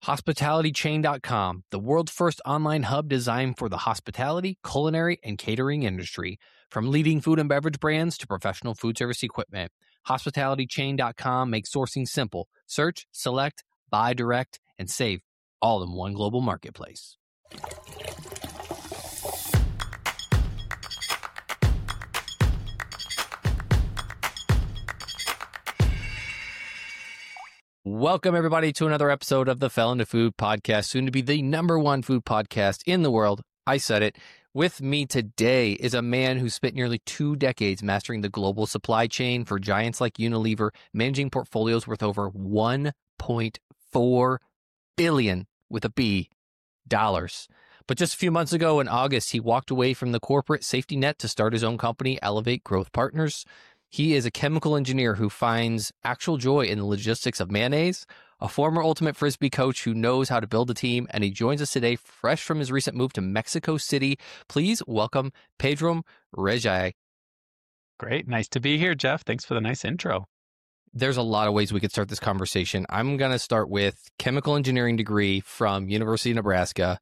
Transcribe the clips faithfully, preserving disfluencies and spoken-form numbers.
hospitality chain dot com, the world's first online hub designed for the hospitality, culinary, and catering industry. From leading food and beverage brands to professional food service equipment, hospitality chain dot com makes sourcing simple. Search, select, buy direct, and save, all in one global marketplace. Welcome, everybody, to another episode of the Fell Into Food podcast, soon to be the number one food podcast in the world. I said it. With me today is a man who spent nearly two decades mastering the global supply chain for giants like Unilever, managing portfolios worth over one point four billion with a B dollars. But just a few months ago in August, he walked away from the corporate safety net to start his own company, Elevate Growth Partners. He is a chemical engineer who finds actual joy in the logistics of mayonnaise, a former Ultimate Frisbee coach who knows how to build a team, and he joins us today fresh from his recent move to Mexico City. Please welcome Pedro Rejay. Great. Nice to be here, Jeff. Thanks for the nice intro. There's a lot of ways we could start this conversation. I'm going to start with chemical engineering degree from University of Nebraska.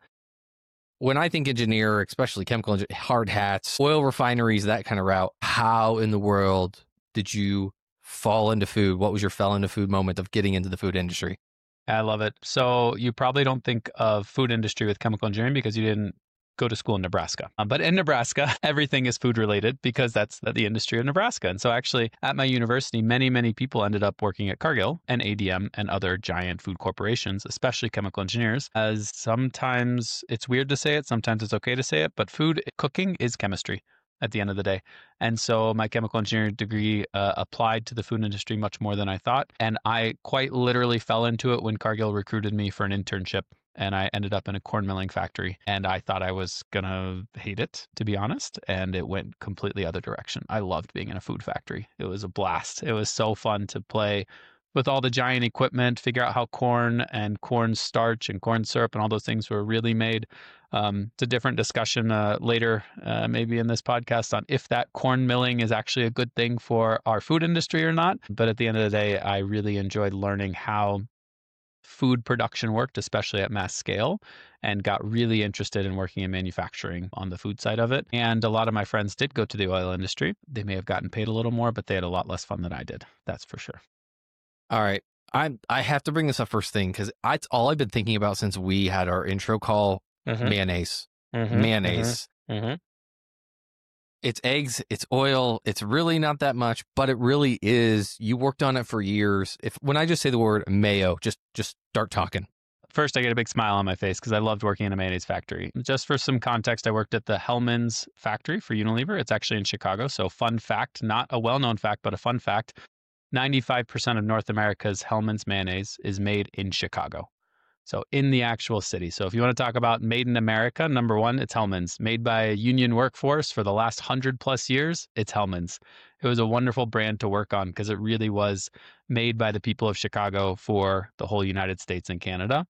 When I think engineer, especially chemical engineer, hard hats, oil refineries, that kind of route, how in the world did you fall into food? What was your fell into food moment of getting into the food industry? I love it. So you probably don't think of food industry with chemical engineering because you didn't go to school in Nebraska. Um, but in Nebraska, everything is food related because that's the industry of Nebraska. And so actually at my university, many, many people ended up working at Cargill and A D M and other giant food corporations, especially chemical engineers, as sometimes it's weird to say it, sometimes it's okay to say it, but food cooking is chemistry at the end of the day. And so my chemical engineering degree uh, applied to the food industry much more than I thought. And I quite literally fell into it when Cargill recruited me for an internship. And I ended up in a corn milling factory. And I thought I was going to hate it, to be honest. And it went completely other direction. I loved being in a food factory. It was a blast. It was so fun to play with all the giant equipment, figure out how corn and corn starch and corn syrup and all those things were really made. Um, it's a different discussion uh, later, uh, maybe in this podcast, on if that corn milling is actually a good thing for our food industry or not. But at the end of the day, I really enjoyed learning how food production worked, especially at mass scale, and got really interested in working in manufacturing on the food side of it. And a lot of my friends did go to the oil industry. They may have gotten paid a little more, but they had a lot less fun than I did. That's for sure. All right. I I have to bring this up first thing because it's all I've been thinking about since we had our intro call. Mm-hmm. Mayonnaise. Mm-hmm. Mayonnaise. Mm-hmm. It's eggs, it's oil, it's really not that much, but it really is. You worked on it for years. If when I just say the word mayo, just just start talking. First, I get a big smile on my face because I loved working in a mayonnaise factory. Just for some context, I worked at the Hellmann's factory for Unilever. It's actually in Chicago. So fun fact, not a well-known fact, but a fun fact, ninety-five percent of North America's Hellmann's mayonnaise is made in Chicago. So in the actual city. So if you want to talk about made in America, number one, it's Hellmann's. Made by a union workforce for the last hundred plus years, it's Hellmann's. It was a wonderful brand to work on because it really was made by the people of Chicago for the whole United States and Canada.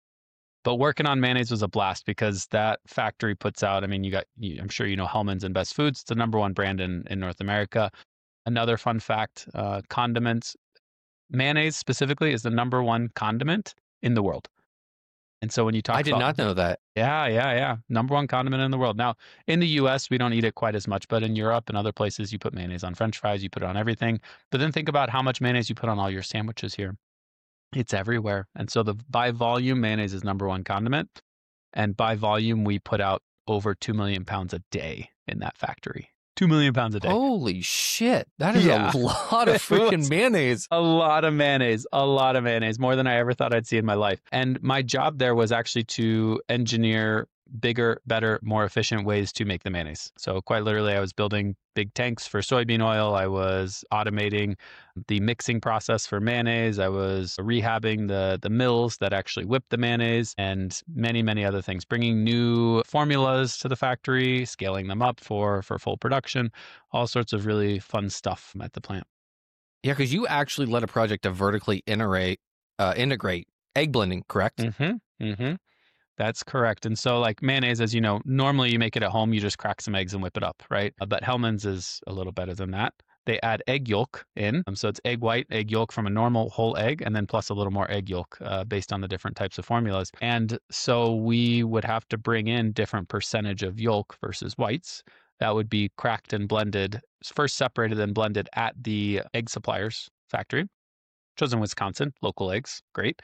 But working on mayonnaise was a blast because that factory puts out, I mean, you got, you, I'm sure you know Hellmann's and Best Foods. It's the number one brand in, in North America. Another fun fact, uh, condiments, mayonnaise specifically is the number one condiment in the world. And so when you talk I did about, not know that. Yeah, yeah, yeah. Number one condiment in the world. Now, in the U S, we don't eat it quite as much, but in Europe and other places, you put mayonnaise on French fries, you put it on everything. But then think about how much mayonnaise you put on all your sandwiches here. It's everywhere. And so the by volume, mayonnaise is number one condiment. And by volume, we put out over two million pounds a day in that factory. Two million pounds a day. Holy shit. That is Yeah. a lot of freaking mayonnaise. A lot of mayonnaise, a lot of mayonnaise, more than I ever thought I'd see in my life. And my job there was actually to engineer bigger, better, more efficient ways to make the mayonnaise. So quite literally, I was building big tanks for soybean oil. I was automating the mixing process for mayonnaise. I was rehabbing the, the mills that actually whip the mayonnaise and many, many other things, bringing new formulas to the factory, scaling them up for, for full production, all sorts of really fun stuff at the plant. Yeah, because you actually led a project to vertically integrate, uh, integrate egg blending, correct? Mm-hmm. Mm-hmm. That's correct. And so like mayonnaise, as you know, normally you make it at home, you just crack some eggs and whip it up, right? But Hellmann's is a little better than that. They add egg yolk in. Um, so it's egg white, egg yolk from a normal whole egg, and then plus a little more egg yolk uh, based on the different types of formulas. And so we would have to bring in different percentage of yolk versus whites. That would be cracked and blended, first separated and blended at the egg supplier's factory, which was in Wisconsin, local eggs, great.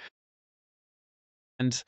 And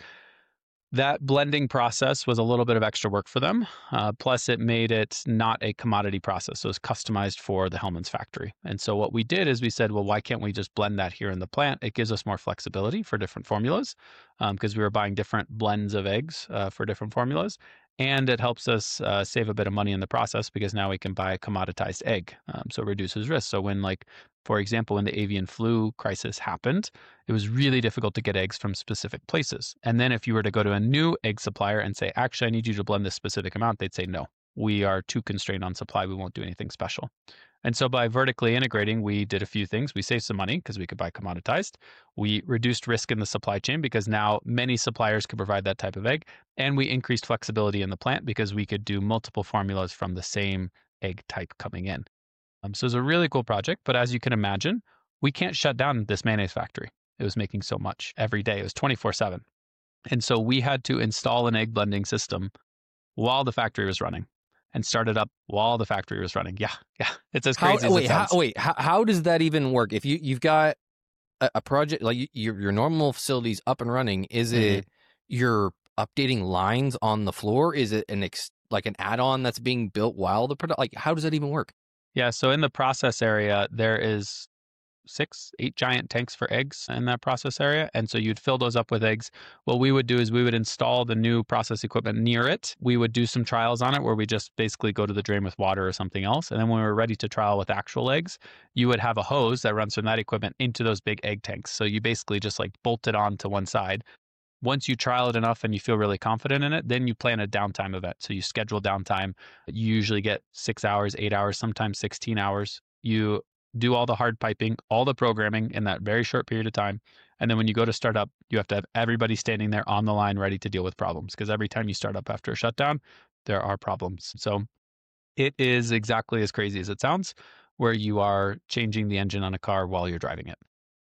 that blending process was a little bit of extra work for them. Uh, plus, it made it not a commodity process. So it was customized for the Hellmann's factory. And so what we did is we said, well, why can't we just blend that here in the plant? It gives us more flexibility for different formulas because um, we were buying different blends of eggs uh, for different formulas. And it helps us uh, save a bit of money in the process because now we can buy a commoditized egg. Um, so it reduces risk. So when like, for example, when the avian flu crisis happened, it was really difficult to get eggs from specific places. And then if you were to go to a new egg supplier and say, actually, I need you to blend this specific amount, they'd say, no, we are too constrained on supply. We won't do anything special. And so by vertically integrating, we did a few things. We saved some money because we could buy commoditized. We reduced risk in the supply chain because now many suppliers could provide that type of egg. And we increased flexibility in the plant because we could do multiple formulas from the same egg type coming in. Um, so it's a really cool project. But as you can imagine, we can't shut down this mayonnaise factory. It was making so much every day. It was twenty-four seven. And so we had to install an egg blending system while the factory was running and start it up while the factory was running. Yeah, yeah. It's as crazy how, as wait, it sounds. How, wait, how, how does that even work? If you, you've got a, a project, like your, your normal facility's up and running, is Mm-hmm. it you're updating lines on the floor? Is it an ex, like an add-on that's being built while the product, like how does that even work? Yeah, so in the process area, there is six, eight giant tanks for eggs in that process area. And so you'd fill those up with eggs. What we would do is we would install the new process equipment near it. We would do some trials on it where we just basically go to the drain with water or something else. And then when we were ready to trial with actual eggs, you would have a hose that runs from that equipment into those big egg tanks. So you basically just like bolt it on to one side. Once you trial it enough and you feel really confident in it, then you plan a downtime event. So you schedule downtime. You usually get six hours, eight hours, sometimes sixteen hours. You do all the hard piping, all the programming in that very short period of time. And then when you go to start up, you have to have everybody standing there on the line ready to deal with problems. Because every time you start up after a shutdown, there are problems. So it is exactly as crazy as it sounds, where you are changing the engine on a car while you're driving it.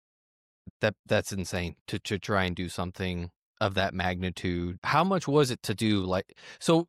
That That's insane to, to try and do something of that magnitude. How much was it to do like, so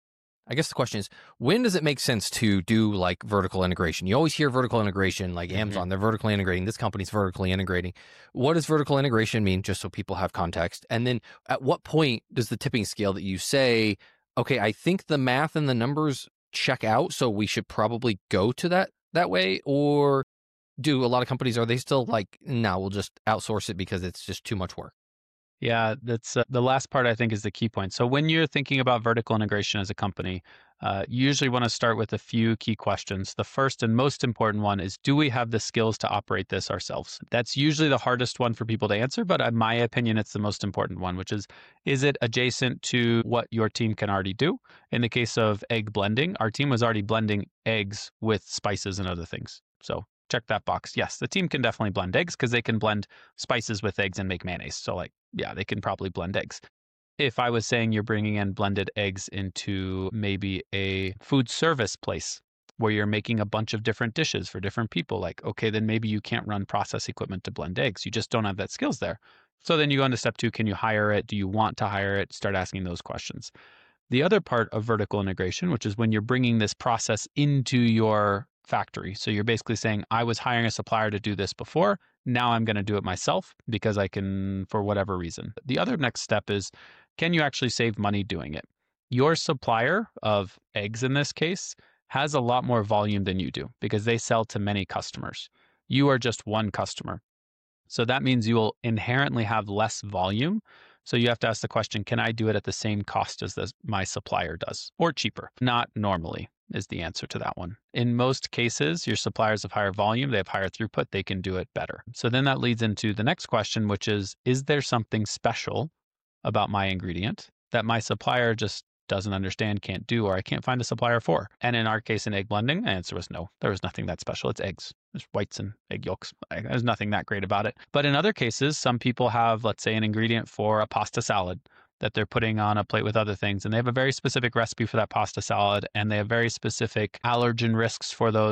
I guess the question is, when does it make sense to do like vertical integration? You always hear vertical integration, like mm-hmm. Amazon, they're vertically integrating. This company's vertically integrating. What does vertical integration mean? Just so people have context. And then at what point does the tipping scale that you say, okay, I think the math and the numbers check out, so we should probably go to that that way? Or do a lot of companies, are they still like, no, we'll just outsource it because it's just too much work? Yeah, that's uh, the last part I think is the key point. So when you're thinking about vertical integration as a company, uh, you usually want to start with a few key questions. The first and most important one is, do we have the skills to operate this ourselves? That's usually the hardest one for people to answer, but in my opinion, it's the most important one, which is, is it adjacent to what your team can already do? In the case of egg blending, our team was already blending eggs with spices and other things. So check that box. Yes, the team can definitely blend eggs because they can blend spices with eggs and make mayonnaise. So like, yeah, they can probably blend eggs. If I was saying you're bringing in blended eggs into maybe a food service place where you're making a bunch of different dishes for different people, like, okay, then maybe you can't run process equipment to blend eggs. You just don't have that skills there. So then you go into step two. Can you hire it? Do you want to hire it? Start asking those questions. The other part of vertical integration, which is when you're bringing this process into your factory. So you're basically saying, I was hiring a supplier to do this before. Now I'm going to do it myself because I can, for whatever reason. The other next step is, can you actually save money doing it? Your supplier of eggs in this case has a lot more volume than you do because they sell to many customers. You are just one customer. So that means you will inherently have less volume. So you have to ask the question, can I do it at the same cost as this, my supplier does, or cheaper? Not normally is the answer to that one. In most cases, your suppliers have higher volume, they have higher throughput, they can do it better. So then that leads into the next question, which is, is there something special about my ingredient that my supplier just doesn't understand, can't do, or I can't find a supplier for? And in our case in egg blending, the answer was no. There was nothing that special. It's eggs. There's whites and egg yolks. There's nothing that great about it. But in other cases, some people have, let's say, an ingredient for a pasta salad that they're putting on a plate with other things. And they have a very specific recipe for that pasta salad. And they have very specific allergen risks for those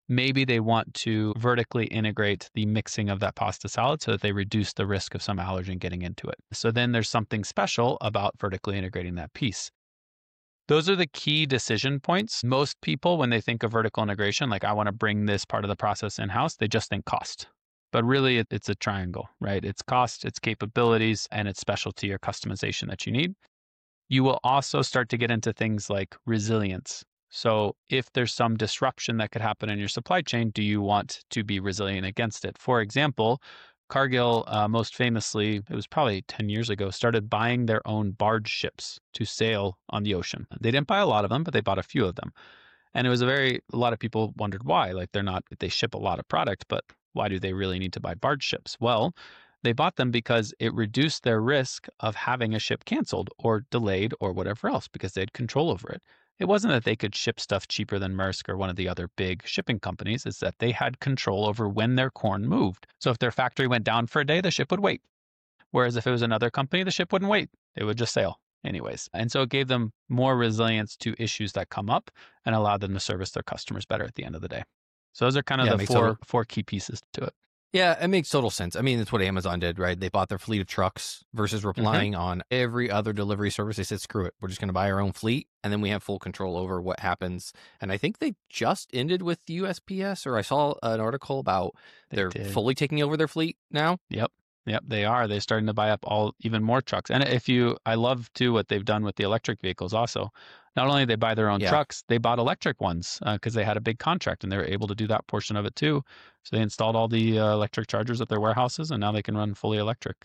maybe they want to vertically integrate the mixing of that pasta salad so that they reduce the risk of some allergen getting into it. So then there's something special about vertically integrating that piece. Those are the key decision points. Most people, when they think of vertical integration, like I want to bring this part of the process in-house, they just think cost. But really, it's a triangle, right? It's cost, it's capabilities, and it's specialty or customization that you need. You will also start to get into things like resilience. So if there's some disruption that could happen in your supply chain, do you want to be resilient against it? For example, Cargill, uh, most famously, it was probably ten years ago, started buying their own barge ships to sail on the ocean. They didn't buy a lot of them, but they bought a few of them. And it was a very, a lot of people wondered why. Like they're not, they ship a lot of product, but why do they really need to buy barge ships? Well, they bought them because it reduced their risk of having a ship canceled or delayed or whatever else because they had control over it. It wasn't that they could ship stuff cheaper than Maersk or one of the other big shipping companies. It's that they had control over when their corn moved. So if their factory went down for a day, the ship would wait. Whereas if it was another company, the ship wouldn't wait. It would just sail anyways. And so it gave them more resilience to issues that come up and allowed them to service their customers better at the end of the day. So those are kind of Yeah, the makes four, total- four key pieces to it. Yeah, it makes total sense. I mean, that's what Amazon did, right? They bought their fleet of trucks versus relying on every other delivery service. They said, screw it. We're just going to buy our own fleet, and then we have full control over what happens. And I think they just ended with U S P S, or I saw an article about They they're did. fully taking over their fleet now. Yep. Yep, they are. They're starting to buy up all even more trucks. And if you, I love too what they've done with the electric vehicles also. Not only they buy their own Yeah. trucks, they bought electric ones because uh, they had a big contract and they were able to do that portion of it too. So they installed all the uh, electric chargers at their warehouses and now they can run fully electric.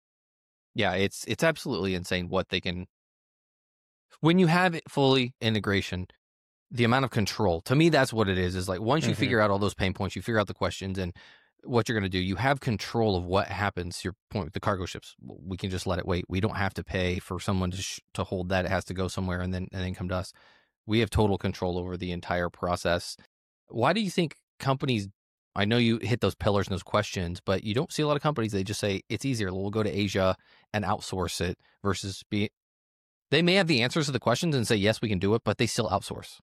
Yeah, it's it's absolutely insane what they can. When you have it fully integration, the amount of control, to me, that's what it is. Is like once you Mhm. figure out all those pain points, you figure out the questions and what you're going to do, you have control of what happens. Your point with the cargo ships, we can just let it wait. We don't have to pay for someone to sh- to hold that. It has to go somewhere and then and then come to us. We have total control over the entire process. Why do you think companies? I know you hit those pillars and those questions, but you don't see a lot of companies. They just say it's easier. We'll go to Asia and outsource it versus be. They may have the answers to the questions and say yes, we can do it, but they still outsource.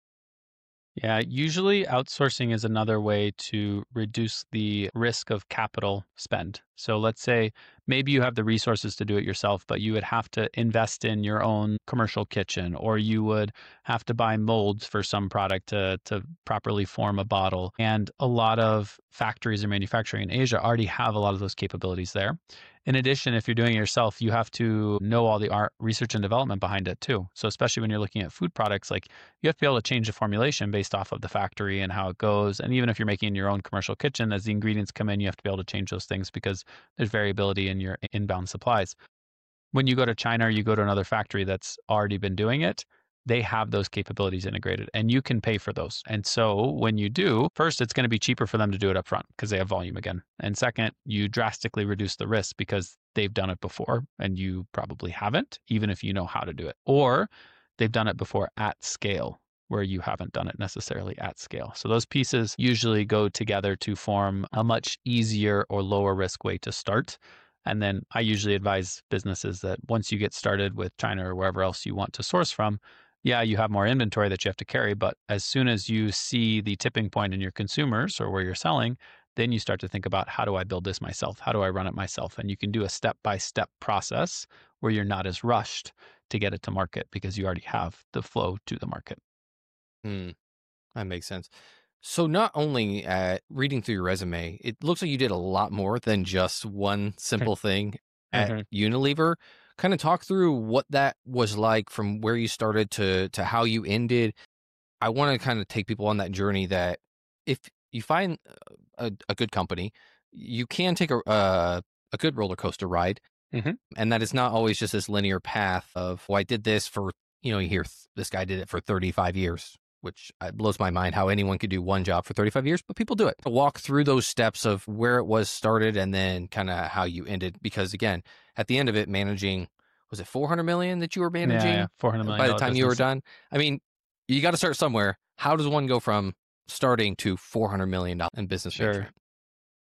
Yeah, usually outsourcing is another way to reduce the risk of capital spend. So let's say maybe you have the resources to do it yourself, but you would have to invest in your own commercial kitchen, or you would have to buy molds for some product to, to properly form a bottle. And a lot of factories or manufacturing in Asia already have a lot of those capabilities there. In addition, if you're doing it yourself, you have to know all the art, research and development behind it too. So especially when you're looking at food products, like you have to be able to change the formulation based off of the factory and how it goes. And even if you're making your own commercial kitchen, as the ingredients come in, you have to be able to change those things because there's variability in your inbound supplies. When you go to China or you go to another factory that's already been doing it, they have those capabilities integrated and you can pay for those. And so when you do, first, it's going to be cheaper for them to do it up front because they have volume again. And second, you drastically reduce the risk because they've done it before and you probably haven't, even if you know how to do it. Or they've done it before at scale where you haven't done it necessarily at scale. So those pieces usually go together to form a much easier or lower risk way to start. And then I usually advise businesses that once you get started with China or wherever else you want to source from, yeah, you have more inventory that you have to carry, but as soon as you see the tipping point in your consumers or where you're selling, then you start to think about how do I build this myself? How do I run it myself? And you can do a step-by-step process where you're not as rushed to get it to market because you already have the flow to the market. Hmm, that makes sense. So not only at reading through your resume, it looks like you did a lot more than just one simple thing at Mhm. Unilever. Kind of talk through what that was like from where you started to to how you ended. I want to kind of take people on that journey that if you find a, a good company, you can take a a, a good roller coaster ride, Mhm. and that it's not always just this linear path of, well, I did this for, you know, you hear th- this guy did it for thirty-five years, which uh, blows my mind how anyone could do one job for thirty-five years, but people do it. Walk through those steps of where it was started and then kind of how you ended. Because again, at the end of it, managing, was it four hundred million that you were managing Yeah, yeah, four hundred million by the dollars time you were business. done? I mean, you got to start somewhere. How does one go from starting to four hundred million dollars in business Sure. management?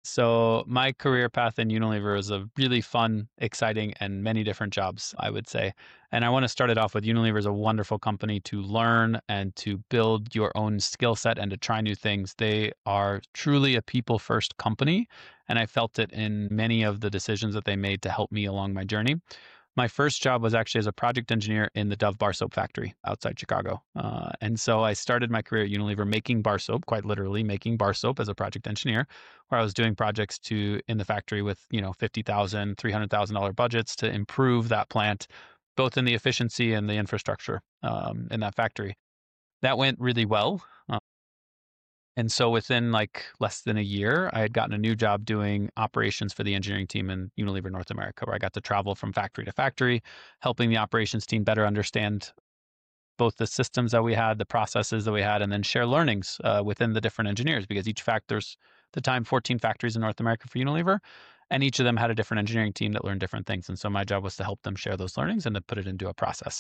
So my career path in Unilever is a really fun, exciting, and many different jobs, I would say. And I want to start it off with Unilever is a wonderful company to learn and to build your own skill set and to try new things. They are truly a people first company. And I felt it in many of the decisions that they made to help me along my journey. My first job was actually as a project engineer in the Dove bar soap factory outside Chicago. Uh, and so I started my career at Unilever making bar soap, quite literally making bar soap as a project engineer, where I was doing projects to in the factory with, you know, fifty thousand dollars, three hundred thousand dollars budgets to improve that plant, both in the efficiency and the infrastructure um, in that factory. That went really well. Uh, and so within like less than a year, I had gotten a new job doing operations for the engineering team in Unilever North America, where I got to travel from factory to factory, helping the operations team better understand both the systems that we had, the processes that we had, and then share learnings uh, within the different engineers, because each fact there's the time fourteen factories in North America for Unilever, and each of them had a different engineering team that learned different things. And so my job was to help them share those learnings and to put it into a process.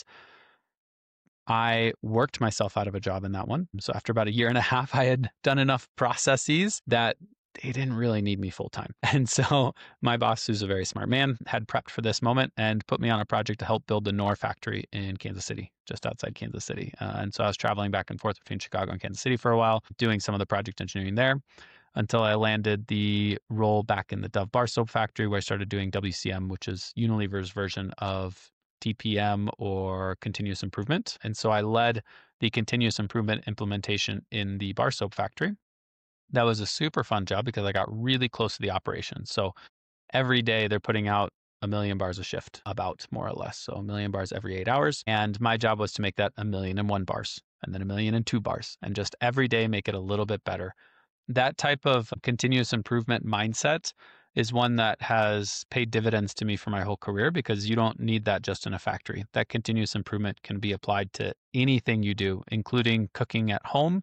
I worked myself out of a job in that one. So after about a year and a half, I had done enough processes that they didn't really need me full time. And so my boss, who's a very smart man, had prepped for this moment and put me on a project to help build the Knorr factory in Kansas City, just outside Kansas City. Uh, and so I was traveling back and forth between Chicago and Kansas City for a while, doing some of the project engineering there until I landed the role back in the Dove bar soap factory, where I started doing W C M, which is Unilever's version of T P M or continuous improvement. And so I led the continuous improvement implementation in the bar soap factory. That was a super fun job because I got really close to the operation. So every day they're putting out a million bars a shift, about more or less. So a million bars every eight hours. And my job was to make that a million and one bars, and then a million and two bars, and just every day make it a little bit better. That type of continuous improvement mindset is one that has paid dividends to me for my whole career, because you don't need that just in a factory. That continuous improvement can be applied to anything you do, including cooking at home,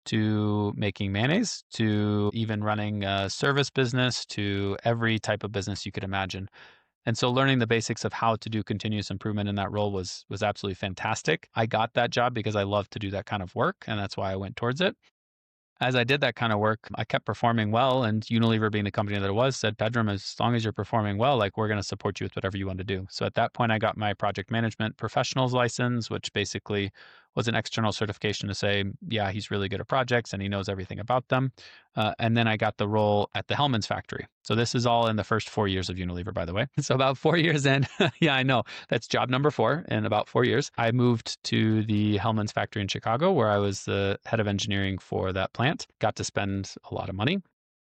to making mayonnaise, to even running a service business, to every type of business you could imagine. And so learning the basics of how to do continuous improvement in that role was was absolutely fantastic. I got that job because I love to do that kind of work, and that's why I went towards it. As I did that kind of work, I kept performing well, and Unilever, being the company that it was, said, Pedram, as long as you're performing well, like, we're going to support you with whatever you want to do. So at that point, I got my project management professionals license, which basically was an external certification to say, yeah, he's really good at projects and he knows everything about them. Uh, and then I got the role at the Hellmann's factory. So this is all in the first four years of Unilever, by the way. So about four years in, yeah, I know, that's job number four. In about four years, I moved to the Hellmann's factory in Chicago, where I was the head of engineering for that plant. Got to spend a lot of money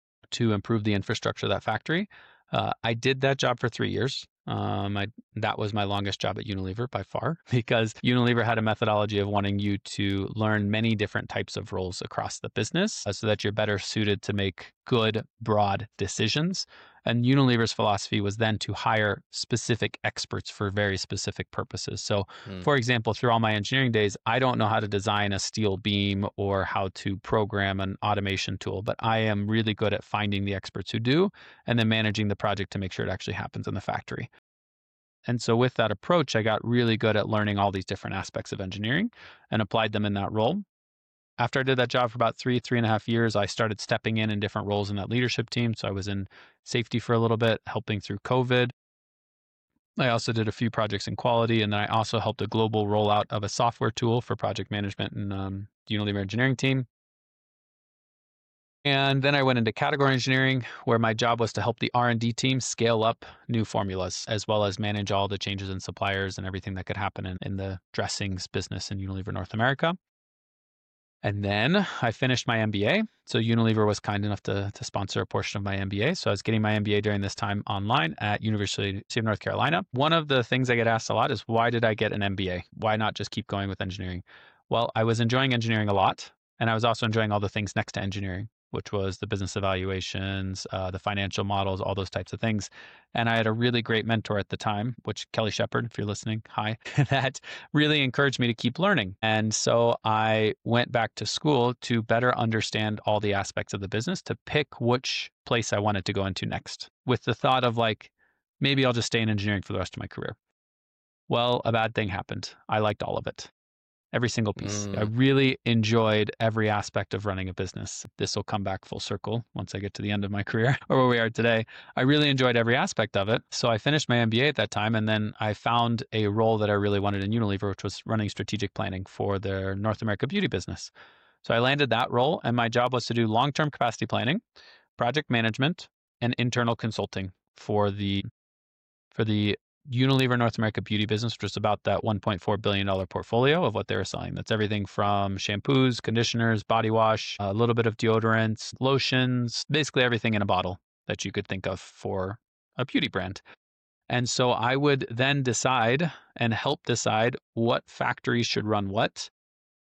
to improve the infrastructure of that factory. Uh, I did that job for three years. Um, I, that was my longest job at Unilever by far, because Unilever had a methodology of wanting you to learn many different types of roles across the business uh, so that you're better suited to make good, broad decisions. And Unilever's philosophy was then to hire specific experts for very specific purposes. So, mm. for example, through all my engineering days, I don't know how to design a steel beam or how to program an automation tool, but I am really good at finding the experts who do and then managing the project to make sure it actually happens in the factory. And so with that approach, I got really good at learning all these different aspects of engineering and applied them in that role. After I did that job for about three, three and a half years, I started stepping in in different roles in that leadership team. So I was in safety for a little bit, helping through COVID. I also did a few projects in quality, and then I also helped a global rollout of a software tool for project management in um, the Unilever engineering team. And then I went into category engineering, where my job was to help the R and D team scale up new formulas, as well as manage all the changes in suppliers and everything that could happen in, in the dressings business in Unilever North America. And then I finished my M B A. So Unilever was kind enough to, to sponsor a portion of my M B A. So I was getting my M B A during this time online at University of North Carolina. One of the things I get asked a lot is, why did I get an M B A? Why not just keep going with engineering? Well, I was enjoying engineering a lot, and I was also enjoying all the things next to engineering, which was the business evaluations, uh, the financial models, all those types of things. And I had a really great mentor at the time, which Kelly Shepard, if you're listening, hi, that really encouraged me to keep learning. And so I went back to school to better understand all the aspects of the business, to pick which place I wanted to go into next, with the thought of like, maybe I'll just stay in engineering for the rest of my career. Well, a bad thing happened. I liked all of it. every single piece. Mm. I really enjoyed every aspect of running a business. This will come back full circle once I get to the end of my career or where we are today. I really enjoyed every aspect of it. So I finished my M B A at that time, and then I found a role that I really wanted in Unilever, which was running strategic planning for their North America beauty business. So I landed that role, and my job was to do long-term capacity planning, project management, and internal consulting for the for the Unilever North America beauty business, which was about that one point four billion dollars portfolio of what they were selling. That's everything from shampoos, conditioners, body wash, a little bit of deodorants, lotions, basically everything in a bottle that you could think of for a beauty brand. And so I would then decide and help decide what factories should run what,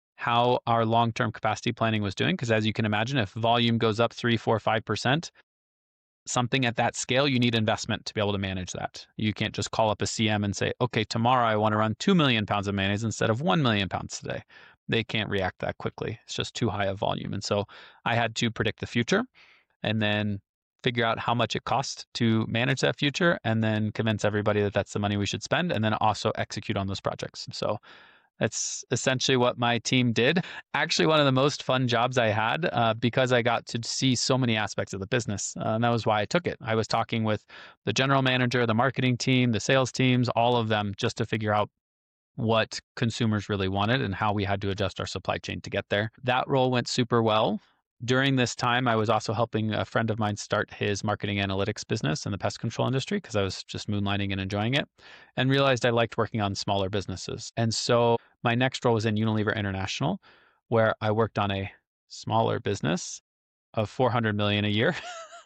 how our long-term capacity planning was doing. Because as you can imagine, if volume goes up three, four, five percent, something at that scale, you need investment to be able to manage that. You can't just call up a C M and say, okay, tomorrow I want to run two million pounds of mayonnaise instead of one million pounds today. They can't react that quickly. It's just too high a volume. And so I had to predict the future and then figure out how much it costs to manage that future, and then convince everybody that that's the money we should spend, and then also execute on those projects. So that's essentially what my team did. Actually, one of the most fun jobs I had uh, because I got to see so many aspects of the business. Uh, and that was why I took it. I was talking with the general manager, the marketing team, the sales teams, all of them, just to figure out what consumers really wanted and how we had to adjust our supply chain to get there. That role went super well. During this time, I was also helping a friend of mine start his marketing analytics business in the pest control industry because I was just moonlighting and enjoying it, and realized I liked working on smaller businesses. And so my next role was in Unilever International, where I worked on a smaller business of four hundred million dollars a year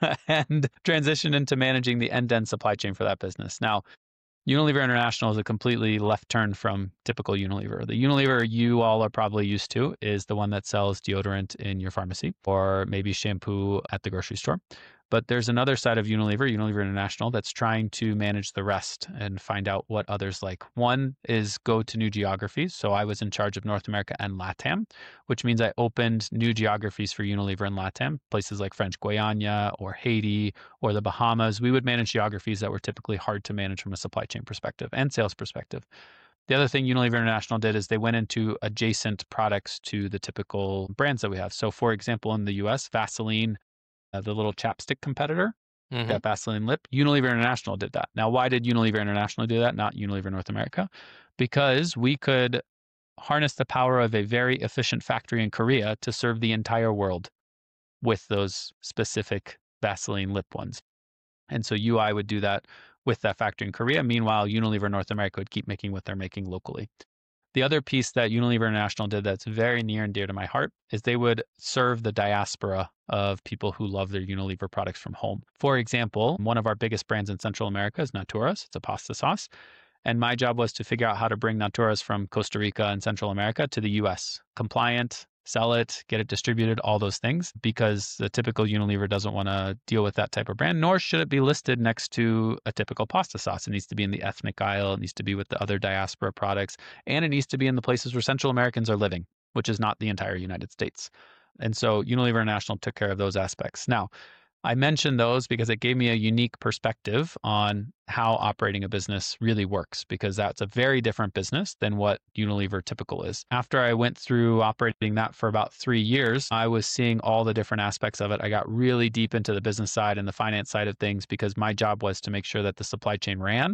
and transitioned into managing the end-to-end supply chain for that business. Now, Unilever International is a completely left turn from typical Unilever. The Unilever you all are probably used to is the one that sells deodorant in your pharmacy or maybe shampoo at the grocery store. But there's another side of Unilever, Unilever International, that's trying to manage the rest and find out what others like. One is go to new geographies. So I was in charge of North America and LATAM, which means I opened new geographies for Unilever and LATAM, places like French Guiana or Haiti or the Bahamas. We would manage geographies that were typically hard to manage from a supply chain perspective and sales perspective. The other thing Unilever International did is they went into adjacent products to the typical brands that we have. So for example, in the U S, Vaseline, Uh, the little chapstick competitor, mm-hmm. that Vaseline lip, Unilever International did that. Now, why did Unilever International do that, not Unilever North America? Because we could harness the power of a very efficient factory in Korea to serve the entire world with those specific Vaseline lip ones. And so U I would do that with that factory in Korea. Meanwhile, Unilever North America would keep making what they're making locally. The other piece that Unilever International did that's very near and dear to my heart is they would serve the diaspora of people who love their Unilever products from home. For example, one of our biggest brands in Central America is Natura's. It's a pasta sauce. And my job was to figure out how to bring Natura's from Costa Rica and Central America to the U S. Compliant, sell it, get it distributed, all those things, because the typical Unilever doesn't want to deal with that type of brand, nor should it be listed next to a typical pasta sauce. It needs to be in the ethnic aisle. It needs to be with the other diaspora products, and it needs to be in the places where Central Americans are living, which is not the entire United States. And so Unilever International took care of those aspects. Now, I mentioned those because it gave me a unique perspective on how operating a business really works, because that's a very different business than what Unilever typical is. After I went through operating that for about three years, I was seeing all the different aspects of it. I got really deep into the business side and the finance side of things because my job was to make sure that the supply chain ran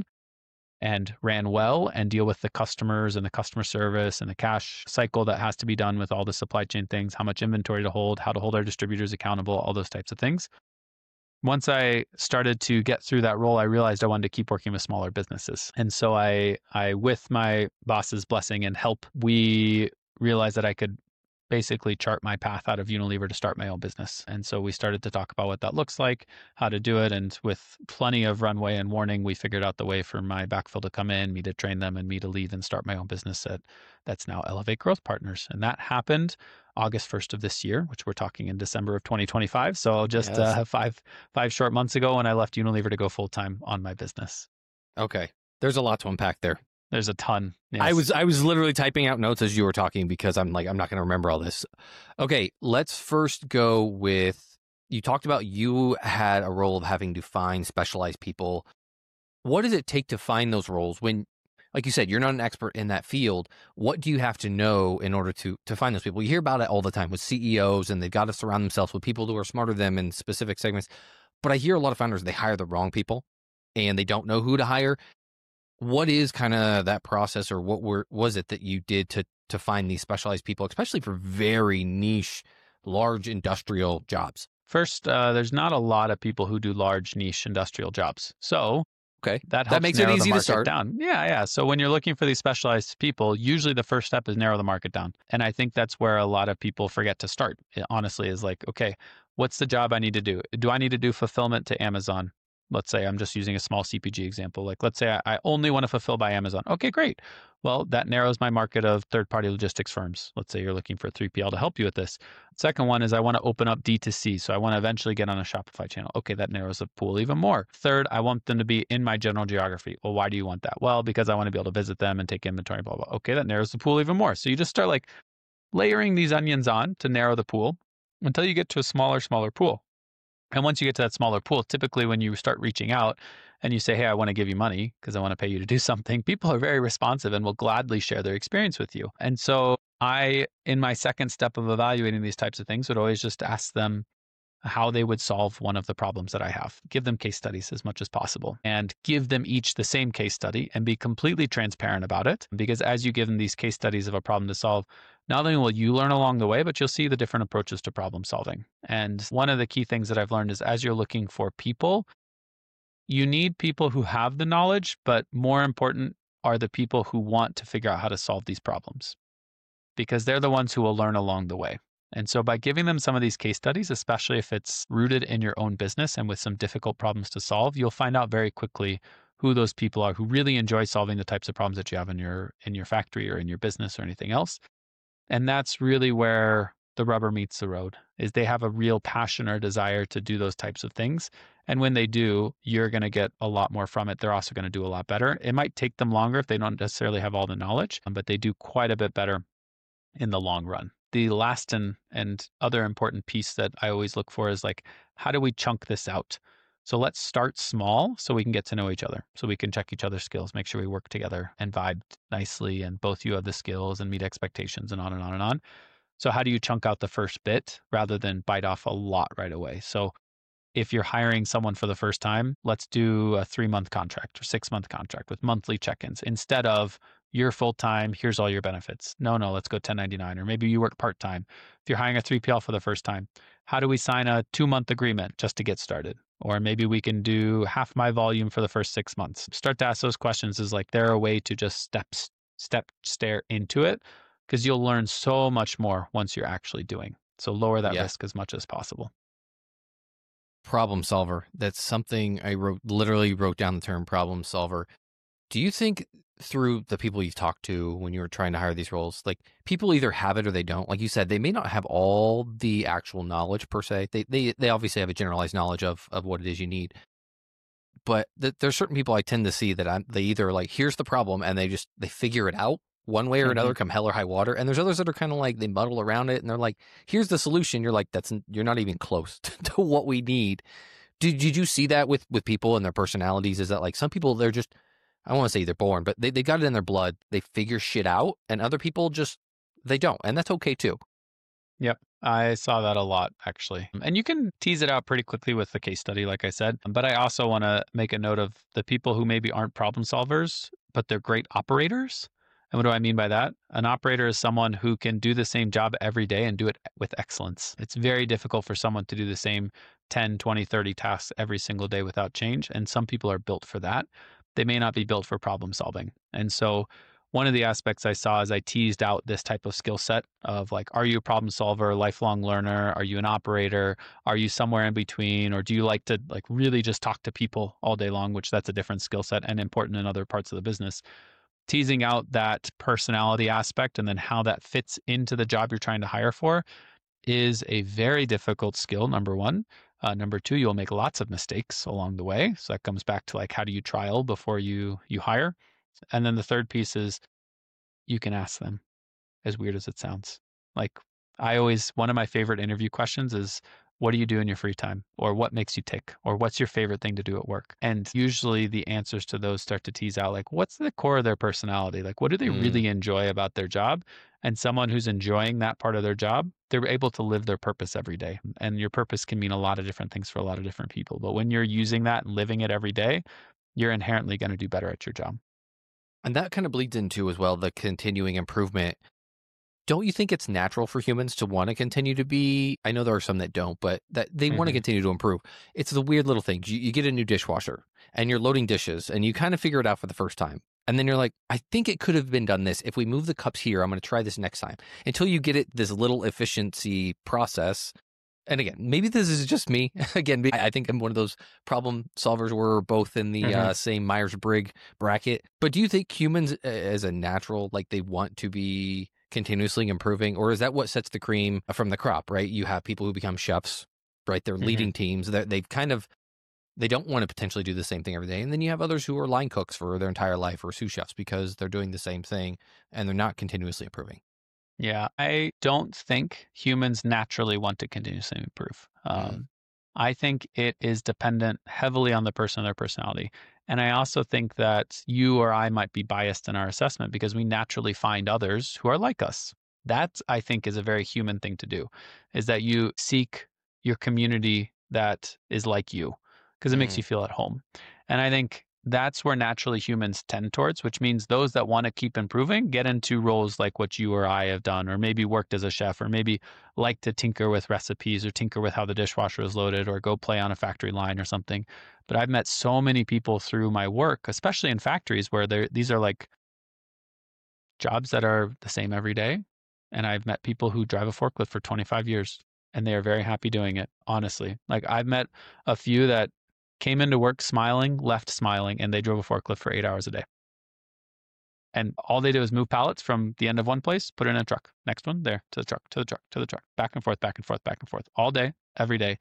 and ran well and deal with the customers and the customer service and the cash cycle that has to be done with all the supply chain things, how much inventory to hold, how to hold our distributors accountable, all those types of things. Once I started to get through that role, I realized I wanted to keep working with smaller businesses. And so I, I, with my boss's blessing and help, we realized that I could basically chart my path out of Unilever to start my own business. And so we started to talk about what that looks like, how to do it. And with plenty of runway and warning, we figured out the way for my backfill to come in, me to train them, and me to leave and start my own business at, that's now Elevate Growth Partners. And that happened August first of this year, which we're talking in December of twenty twenty-five. So just yes. uh, five five short months ago when I left Unilever to go full-time on my business. Okay. There's a lot to unpack there. There's a ton. Yes. I was I was literally typing out notes as you were talking because I'm like, I'm not going to remember all this. Okay, let's first go with, you talked about you had a role of having to find specialized people. What does it take to find those roles when like you said, you're not an expert in that field. What do you have to know in order to to find those people? You hear about it all the time with C E Os, and they've got to surround themselves with people who are smarter than them in specific segments. But I hear a lot of founders, they hire the wrong people and they don't know who to hire. What is kind of that process, or what were, was it that you did to to find these specialized people, especially for very niche, large industrial jobs? First, uh, there's not a lot of people who do large niche industrial jobs. So okay, that helps that makes narrow it easy the market to start down. Yeah, yeah. So when you're looking for these specialized people, usually the first step is narrow the market down. And I think that's where a lot of people forget to start. It honestly is like, okay, what's the job I need to do? Do I need to do fulfillment to Amazon? Let's say I'm just using a small C P G example. Like, let's say I, I only want to fulfill by Amazon. Okay, great. Well, that narrows my market of third-party logistics firms. Let's say you're looking for a three P L to help you with this. Second one is I want to open up D two C. So I want to eventually get on a Shopify channel. Okay, that narrows the pool even more. Third, I want them to be in my general geography. Well, why do you want that? Well, because I want to be able to visit them and take inventory, blah, blah. Okay, that narrows the pool even more. So you just start like layering these onions on to narrow the pool until you get to a smaller, smaller pool. And once you get to that smaller pool, typically when you start reaching out and you say, hey, I want to give you money because I want to pay you to do something, people are very responsive and will gladly share their experience with you. And so I, in my second step of evaluating these types of things, would always just ask them how they would solve one of the problems that I have. Give them case studies as much as possible and give them each the same case study and be completely transparent about it. Because as you give them these case studies of a problem to solve, not only will you learn along the way, but you'll see the different approaches to problem solving. And one of the key things that I've learned is as you're looking for people, you need people who have the knowledge, but more important are the people who want to figure out how to solve these problems, because they're the ones who will learn along the way. And so by giving them some of these case studies, especially if it's rooted in your own business and with some difficult problems to solve, you'll find out very quickly who those people are who really enjoy solving the types of problems that you have in your in your factory or in your business or anything else. And that's really where the rubber meets the road, is they have a real passion or desire to do those types of things. And when they do, you're going to get a lot more from it. They're also going to do a lot better. It might take them longer if they don't necessarily have all the knowledge, but they do quite a bit better in the long run. The last and, and other important piece that I always look for is like, how do we chunk this out? So let's start small so we can get to know each other, so we can check each other's skills, make sure we work together and vibe nicely, and both you have the skills and meet expectations and on and on and on. So how do you chunk out the first bit rather than bite off a lot right away? So if you're hiring someone for the first time, let's do a three-month contract or six-month contract with monthly check-ins instead of you're full-time, here's all your benefits. No, no, let's go ten ninety-nine, or maybe you work part-time. If you're hiring a three P L for the first time, how do we sign a two-month agreement just to get started? Or maybe we can do half my volume for the first six months. Start to ask those questions. Is like they're a way to just step, step, stare into it, because you'll learn so much more once you're actually doing. So lower that Yeah. risk as much as possible. Problem solver. That's something I wrote, literally wrote down the term problem solver. Do you think through the people you've talked to when you were trying to hire these roles, like people either have it or they don't? Like you said, they may not have all the actual knowledge per se. They they they obviously have a generalized knowledge of of what it is you need. But th- there's certain people I tend to see that I'm, they either like, here's the problem, and they just they figure it out one way or another, come hell or high water. And there's others that are kind of like, they muddle around it and they're like, here's the solution. You're like, that's, you're not even close to what we need. Did, did you see that with, with people and their personalities? Is that like some people, they're just, I don't want to say they're born, but they, they got it in their blood. They figure shit out, and other people just, they don't. And that's okay too. Yep. I saw that a lot, actually. And you can tease it out pretty quickly with the case study, like I said. But I also want to make a note of the people who maybe aren't problem solvers, but they're great operators. And what do I mean by that? An operator is someone who can do the same job every day and do it with excellence. It's very difficult for someone to do the same ten, twenty, thirty tasks every single day without change. And some people are built for that. They may not be built for problem solving. And so one of the aspects I saw is I teased out this type of skill set of like, are you a problem solver, lifelong learner? Are you an operator? Are you somewhere in between? Or do you like to like really just talk to people all day long, which that's a different skill set and important in other parts of the business. Teasing out that personality aspect and then how that fits into the job you're trying to hire for is a very difficult skill, number one. Uh, number two, you'll make lots of mistakes along the way. So that comes back to like, how do you trial before you you hire? And then the third piece is you can ask them, as weird as it sounds. Like I always, one of my favorite interview questions is, what do you do in your free time? Or what makes you tick? Or what's your favorite thing to do at work? And usually the answers to those start to tease out like, what's the core of their personality? Like, what do they Mm. really enjoy about their job? And someone who's enjoying that part of their job, they're able to live their purpose every day. And your purpose can mean a lot of different things for a lot of different people. But when you're using that and living it every day, you're inherently going to do better at your job. And that kind of bleeds into as well the continuing improvement. Don't you think it's natural for humans to want to continue to be, I know there are some that don't, but that they want to Mhm. continue to improve. It's the weird little things. You, you get a new dishwasher and you're loading dishes and you kind of figure it out for the first time. And then you're like, I think it could have been done this. If we move the cups here, I'm going to try this next time. Until you get it, this little efficiency process. And again, maybe this is just me. Again, I I think I'm one of those problem solvers. We're both in the Mhm. uh, same Myers-Briggs bracket. But do you think humans, uh, as a natural, like they want to be continuously improving, or is that what sets the cream from the crop? Right? You have people who become chefs, right? They're Mhm. leading teams. That they kind of they don't want to potentially do the same thing every day. And then you have others who are line cooks for their entire life or sous chefs because they're doing the same thing and they're not continuously improving. Yeah, I don't think humans naturally want to continuously improve. Um, Mm. I think it is dependent heavily on the person and their personality. And I also think that you or I might be biased in our assessment because we naturally find others who are like us. That, I think, is a very human thing to do, is that you seek your community that is like you because it makes Mm. you feel at home. And I think that's where naturally humans tend towards, which means those that want to keep improving get into roles like what you or I have done, or maybe worked as a chef, or maybe like to tinker with recipes or tinker with how the dishwasher is loaded or go play on a factory line or something. But I've met so many people through my work, especially in factories where they're, these are like jobs that are the same every day. And I've met people who drive a forklift for twenty-five years and they are very happy doing it, honestly. Like I've met a few that came into work smiling, left smiling, and they drove a forklift for eight hours a day. And all they did was move pallets from the end of one place, put it in a truck. Next one, there, to the truck, to the truck, to the truck, back and forth, back and forth, back and forth, all day, every day.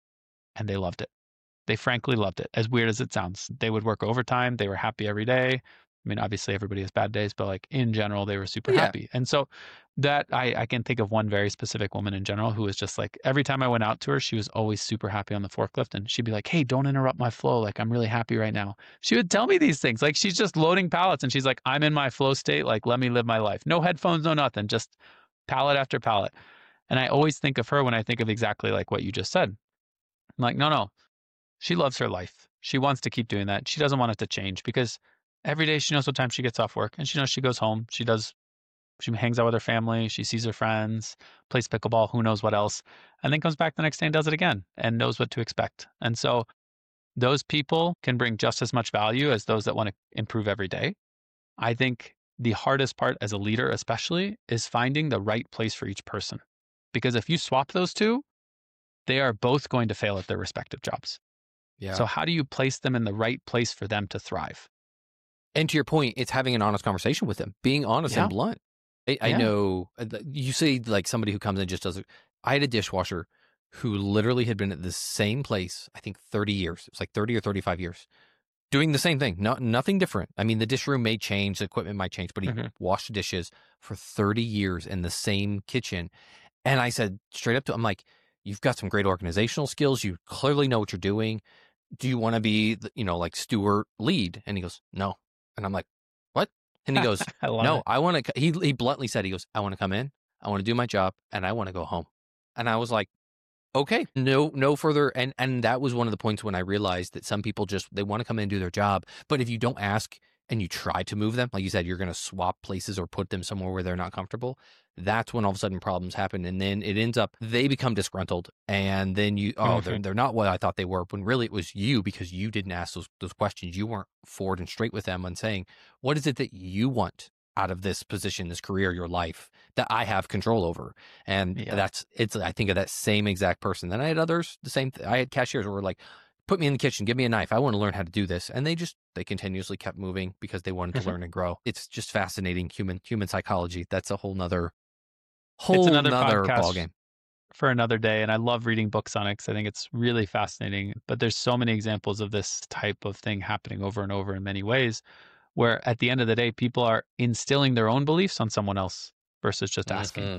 And they loved it. They frankly loved it, as weird as it sounds. They would work overtime. They were happy every day. I mean, obviously everybody has bad days, but like in general, they were super Yeah. happy. And so that I, I can think of one very specific woman in general who was just like, every time I went out to her, she was always super happy on the forklift. And she'd be like, hey, don't interrupt my flow. Like, I'm really happy right now. She would tell me these things. Like, she's just loading pallets and she's like, I'm in my flow state. Like, let me live my life. No headphones, no nothing, just pallet after pallet. And I always think of her when I think of exactly like what you just said. I'm like, no, no, she loves her life. She wants to keep doing that. She doesn't want it to change because every day she knows what time she gets off work and she knows she goes home. She does, she hangs out with her family. She sees her friends, plays pickleball, who knows what else, and then comes back the next day and does it again and knows what to expect. And so those people can bring just as much value as those that want to improve every day. I think the hardest part as a leader, especially, is finding the right place for each person. Because if you swap those two, they are both going to fail at their respective jobs. Yeah. So how do you place them in the right place for them to thrive? And to your point, it's having an honest conversation with them, being honest Yeah. and blunt. I, I Yeah. know uh, th- you say like somebody who comes in just does it. I had a dishwasher who literally had been at the same place, I think thirty years. It was like thirty or thirty-five years, doing the same thing. Not nothing different. I mean, the dish room may change, the equipment might change, but he Mhm. washed dishes for thirty years in the same kitchen. And I said straight up to him, I'm like, you've got some great organizational skills. You clearly know what you're doing. Do you want to be, the, you know, like steward lead? And he goes, no. And I'm like, what? And he goes, I love no, it. I want to, he, he bluntly said, he goes, I want to come in, I want to do my job, and I want to go home. And I was like, okay, no, no further. And, and that was one of the points when I realized that some people just, they want to come in and do their job. But if you don't ask and you try to move them, like you said, you're going to swap places or put them somewhere where they're not comfortable. That's when all of a sudden problems happen. And then it ends up, they become disgruntled. And then you, oh, they're, Mhm. they're not what I thought they were, when really it was you because you didn't ask those, those questions. You weren't forward and straight with them on saying, what is it that you want out of this position, this career, your life that I have control over? And Yeah. that's, it's, I think of that same exact person. Then I had others, the same, th- I had cashiers who were like, put me in the kitchen, give me a knife. I want to learn how to do this. And they just, they continuously kept moving because they wanted to Mhm. learn and grow. It's just fascinating human, human psychology. That's a whole nother, whole It's another nother podcast ballgame. for another day. And I love reading books on it because I think it's really fascinating. But there's so many examples of this type of thing happening over and over in many ways, where at the end of the day, people are instilling their own beliefs on someone else versus just asking. Mhm.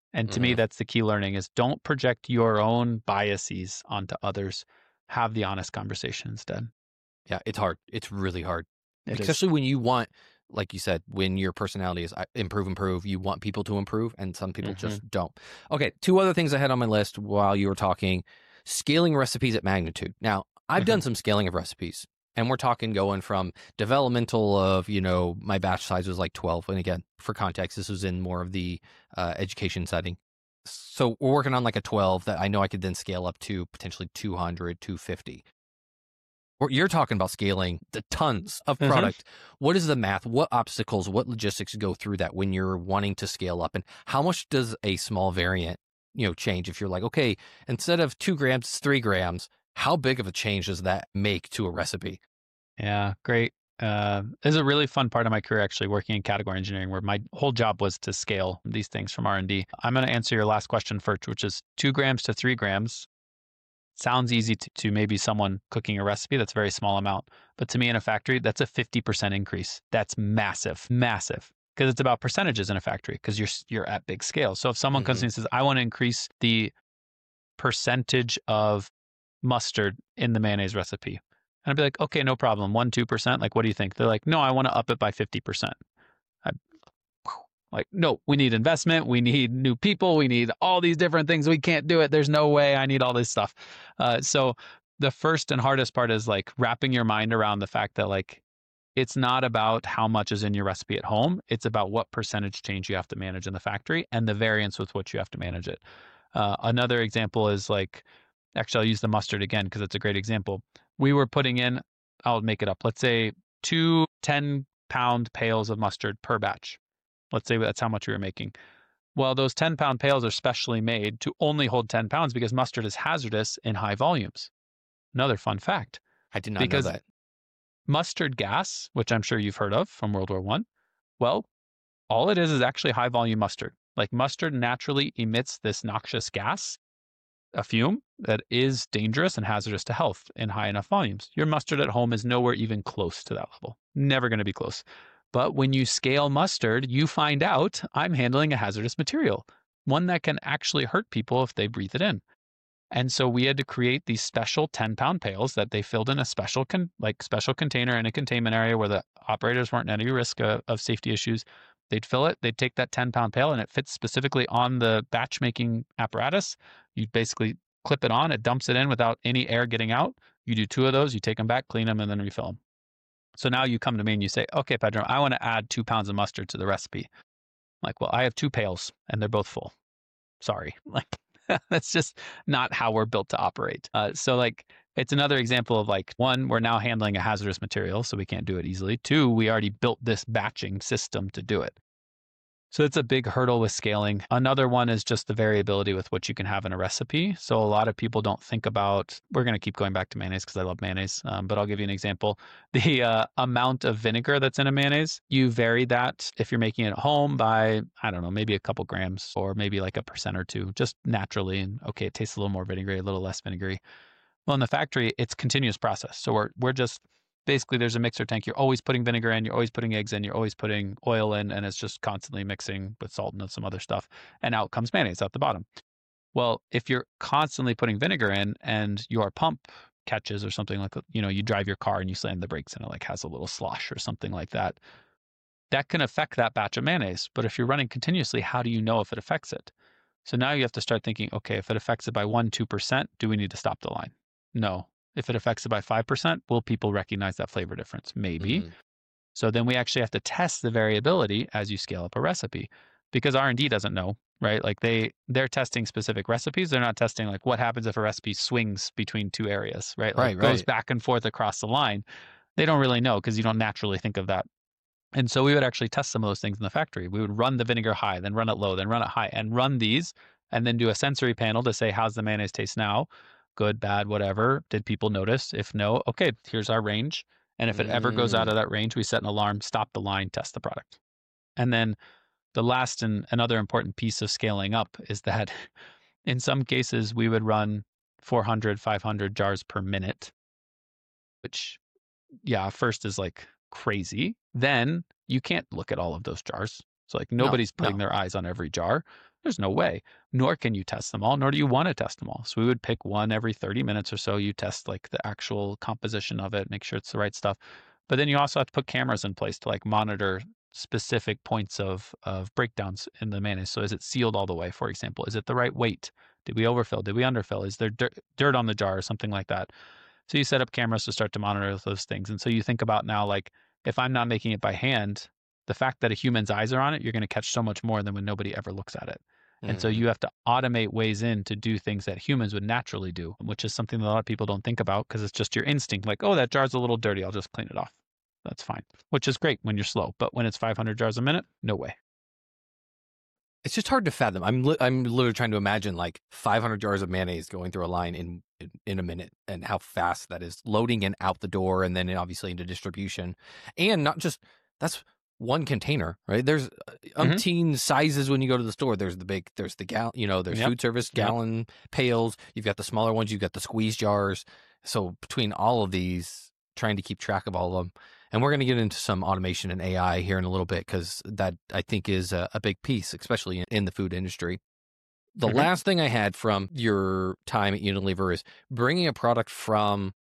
And to Mm-hmm. me, that's the key learning is don't project your own biases onto others. Have the honest conversation instead. Yeah, it's hard. It's really hard. It Especially is. when you want, like you said, when your personality is improve, improve, you want people to improve, and some people Mm-hmm. just don't. Okay, two other things I had on my list while you were talking. Scaling recipes at magnitude. Now, I've Mm-hmm. done some scaling of recipes, and we're talking going from developmental of, you know, my batch size was like twelve. And again, for context, this was in more of the uh, education setting. So we're working on like a twelve that I know I could then scale up to potentially two hundred, two fifty. You're talking about scaling the tons of product. Mm-hmm. What is the math? What obstacles, what logistics go through that when you're wanting to scale up? And how much does a small variant, you know, change? If you're like, okay, instead of two grams, it's three grams, how big of a change does that make to a recipe? Yeah, great. Uh, this is a really fun part of my career, actually, working in category engineering, where my whole job was to scale these things from R and D. I'm going to answer your last question first, which is two grams to three grams. Sounds easy to, to maybe someone cooking a recipe. That's a very small amount. But to me in a factory, that's a fifty percent increase. That's massive, massive. Because it's about percentages in a factory because you're, you're at big scale. So if someone mm-hmm. comes in and says, I want to increase the percentage of mustard in the mayonnaise recipe. And I'd be like, okay, no problem. One, two percent. Like, what do you think? They're like, no, I want to up it by fifty percent. I, like, no, we need investment. We need new people. We need all these different things. We can't do it. There's no way. I need all this stuff. Uh, so the first and hardest part is like wrapping your mind around the fact that like, it's not about how much is in your recipe at home. It's about what percentage change you have to manage in the factory and the variance with which you have to manage it. Uh, another example is like, actually, I'll use the mustard again because it's a great example. We were putting in, I'll make it up, let's say two ten pound pails of mustard per batch. Let's say that's how much we were making. Well, those ten pound pails are specially made to only hold ten pounds because mustard is hazardous in high volumes. Another fun fact. I did not because know that. Mustard gas, which I'm sure you've heard of from World War One, well, all it is is actually high volume mustard. Like mustard naturally emits this noxious gas, a fume that is dangerous and hazardous to health in high enough volumes. Your mustard at home is nowhere even close to that level. Never going to be close. But when you scale mustard, you find out I'm handling a hazardous material, one that can actually hurt people if they breathe it in. And so we had to create these special ten pound pails that they filled in a special con- like special container in a containment area where the operators weren't at any risk of, of safety issues. They'd fill it, they'd take that ten pound pail and it fits specifically on the batch making apparatus. You basically clip it on, it dumps it in without any air getting out. You do two of those, you take them back, clean them, and then refill them. So now you come to me and you say, okay, Pedro, I want to add two pounds of mustard to the recipe. I'm like, well, I have two pails and they're both full. Sorry. Like, that's just not how we're built to operate. Uh, so like, it's another example of like, one, we're now handling a hazardous material, so we can't do it easily. Two, we already built this batching system to do it. So it's a big hurdle with scaling. Another one is just the variability with which you can have in a recipe. So a lot of people don't think about, we're going to keep going back to mayonnaise because I love mayonnaise, um, but I'll give you an example. The uh, amount of vinegar that's in a mayonnaise, you vary that if you're making it at home by, I don't know, maybe a couple grams or maybe like a percent or two, just naturally. And okay, it tastes a little more vinegary, a little less vinegary. Well, in the factory, it's continuous process. So we're we're just, basically there's a mixer tank. You're always putting vinegar in, you're always putting eggs in, you're always putting oil in, and it's just constantly mixing with salt and some other stuff. And out comes mayonnaise out the bottom. Well, if you're constantly putting vinegar in and your pump catches or something like, you know, you drive your car and you slam the brakes and it like has a little slosh or something like that, that can affect that batch of mayonnaise. But if you're running continuously, how do you know if it affects it? So now you have to start thinking, okay, if it affects it by one, two percent, do we need to stop the line? No. If it affects it by five percent, will people recognize that flavor difference? Maybe. Mm-hmm. So then we actually have to test the variability as you scale up a recipe because R and D doesn't know, right? Like they, they're testing specific recipes. They're not testing like what happens if a recipe swings between two areas, right? Like right, right. goes back and forth across the line. They don't really know because you don't naturally think of that. And so we would actually test some of those things in the factory. We would run the vinegar high, then run it low, then run it high, and run these, and then do a sensory panel to say, how's the mayonnaise taste now? Good, bad, whatever. Did people notice? If no, okay, here's our range. And if it mm. ever goes out of that range, we set an alarm, stop the line, test the product. And then the last and another important piece of scaling up is that in some cases we would run four hundred, five hundred jars per minute, which, yeah, first is like crazy. Then you can't look at all of those jars. So like nobody's no, putting no. their eyes on every jar. There's no way. Nor can you test them all, nor do you want to test them all. So we would pick one every thirty minutes or so. You test like the actual composition of it, make sure it's the right stuff. But then you also have to put cameras in place to like monitor specific points of of breakdowns in the mayonnaise. So is it sealed all the way, for example? Is it the right weight? Did we overfill? Did we underfill? Is there dirt, dirt on the jar or something like that? So you set up cameras to start to monitor those things. And so you think about now, like if I'm not making it by hand, the fact that a human's eyes are on it, you're going to catch so much more than when nobody ever looks at it. And Mm. so you have to automate ways in to do things that humans would naturally do, which is something that a lot of people don't think about because it's just your instinct. Like, oh, that jar's a little dirty. I'll just clean it off. That's fine, which is great when you're slow. But when it's five hundred jars a minute, no way. It's just hard to fathom. I'm li- I'm literally trying to imagine like five hundred jars of mayonnaise going through a line in, in in a minute, and how fast that is loading and out the door, and then obviously into distribution, and not just that's one container, right? There's umpteen sizes when you go to the store. There's the big, there's the gal, you know, there's Yep. food service Yep. gallon pails. You've got the smaller ones. You've got the squeeze jars. So between all of these, trying to keep track of all of them. And we're going to get into some automation and A I here in a little bit, because that I think is a, a big piece, especially in, in the food industry. The Mhm. last thing I had from your time at Unilever is bringing a product from,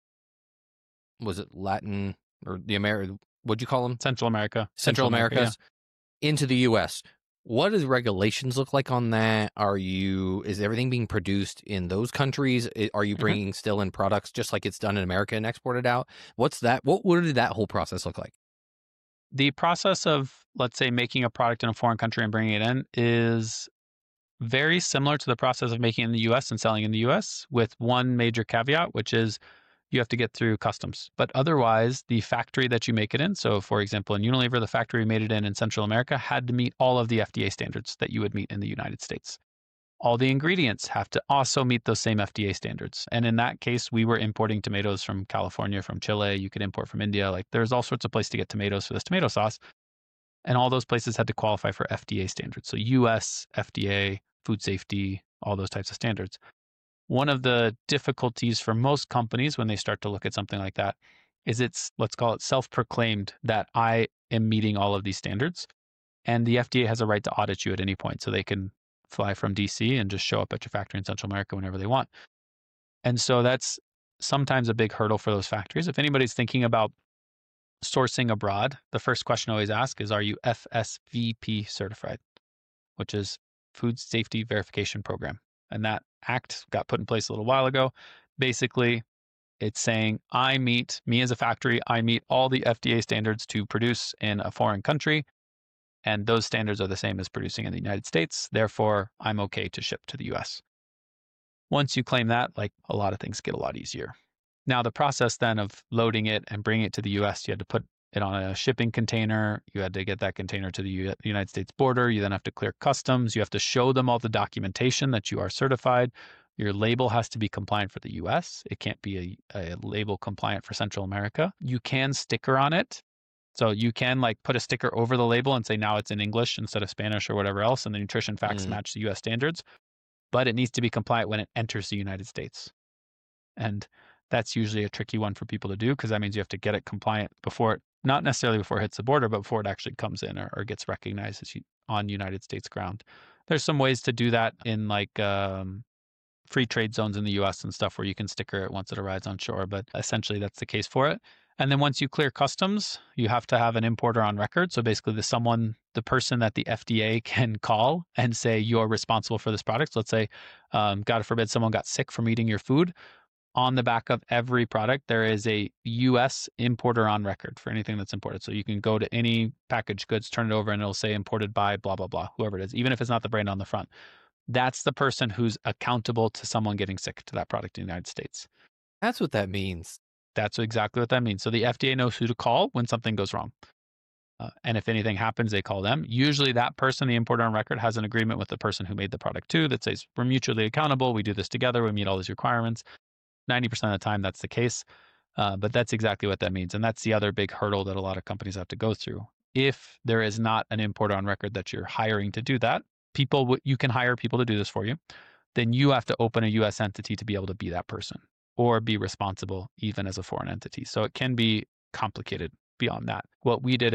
was it Latin or the American, what'd you call them? Central America. Central America, Americas into the U S. What does regulations look like on that? Are you, is everything being produced in those countries? I- Are you Mhm. bringing still in products just like it's done in America and exported out? What's that? What, what did that whole process look like? The process of, let's say, making a product in a foreign country and bringing it in is very similar to the process of making it in the U S and selling in the U S, with one major caveat, which is you have to get through customs. But otherwise, the factory that you make it in, so for example, in Unilever, the factory we made it in in Central America had to meet all of the F D A standards that you would meet in the United States. All the ingredients have to also meet those same F D A standards. And in that case, we were importing tomatoes from California, from Chile. You could import from India. Like there's all sorts of places to get tomatoes for this tomato sauce. And all those places had to qualify for F D A standards. So U S, F D A, food safety, all those types of standards. One of the difficulties for most companies when they start to look at something like that is it's, let's call it self-proclaimed that I am meeting all of these standards. And the F D A has a right to audit you at any point. So they can fly from D C and just show up at your factory in Central America whenever they want. And so that's sometimes a big hurdle for those factories. If anybody's thinking about sourcing abroad, the first question I always ask is, are you F S V P certified, which is Food Safety Verification Program. And that act got put in place a little while ago. Basically, it's saying I meet, me as a factory, I meet all the F D A standards to produce in a foreign country. And those standards are the same as producing in the United States. Therefore, I'm okay to ship to the U S. Once you claim that, like a lot of things get a lot easier. Now, the process then of loading it and bringing it to the U S, you had to put it on a shipping container. You had to get that container to the U- United States border. You then have to clear customs. You have to show them all the documentation that you are certified. Your label has to be compliant for the U S. It can't be a, a label compliant for Central America. You can sticker on it. So you can like put a sticker over the label and say now it's in English instead of Spanish or whatever else, and the nutrition facts Mm. match the U S standards. But it needs to be compliant when it enters the United States. And that's usually a tricky one for people to do, because that means you have to get it compliant before it, not necessarily before it hits the border, but before it actually comes in or, or gets recognized as you, on United States ground. There's some ways to do that in like um, free trade zones in the U S and stuff where you can sticker it once it arrives on shore, but essentially that's the case for it. And then once you clear customs, you have to have an importer on record. So basically the someone, the person that the F D A can call and say, you're responsible for this product. So let's say, um, God forbid, someone got sick from eating your food. On the back of every product, there is a U S importer on record for anything that's imported. So you can go to any packaged goods, turn it over, and it'll say imported by blah, blah, blah, whoever it is, even if it's not the brand on the front. That's the person who's accountable to someone getting sick to that product in the United States. That's what that means. That's exactly what that means. So the F D A knows who to call when something goes wrong. Uh, and if anything happens, they call them. Usually that person, the importer on record, has an agreement with the person who made the product too that says, we're mutually accountable. We do this together. We meet all these requirements. ninety percent of the time, that's the case. Uh, but that's exactly what that means. And that's the other big hurdle that a lot of companies have to go through. If there is not an importer on record that you're hiring to do that, people, w- you can hire people to do this for you. Then you have to open a U S entity to be able to be that person or be responsible even as a foreign entity. So it can be complicated beyond that. What we did at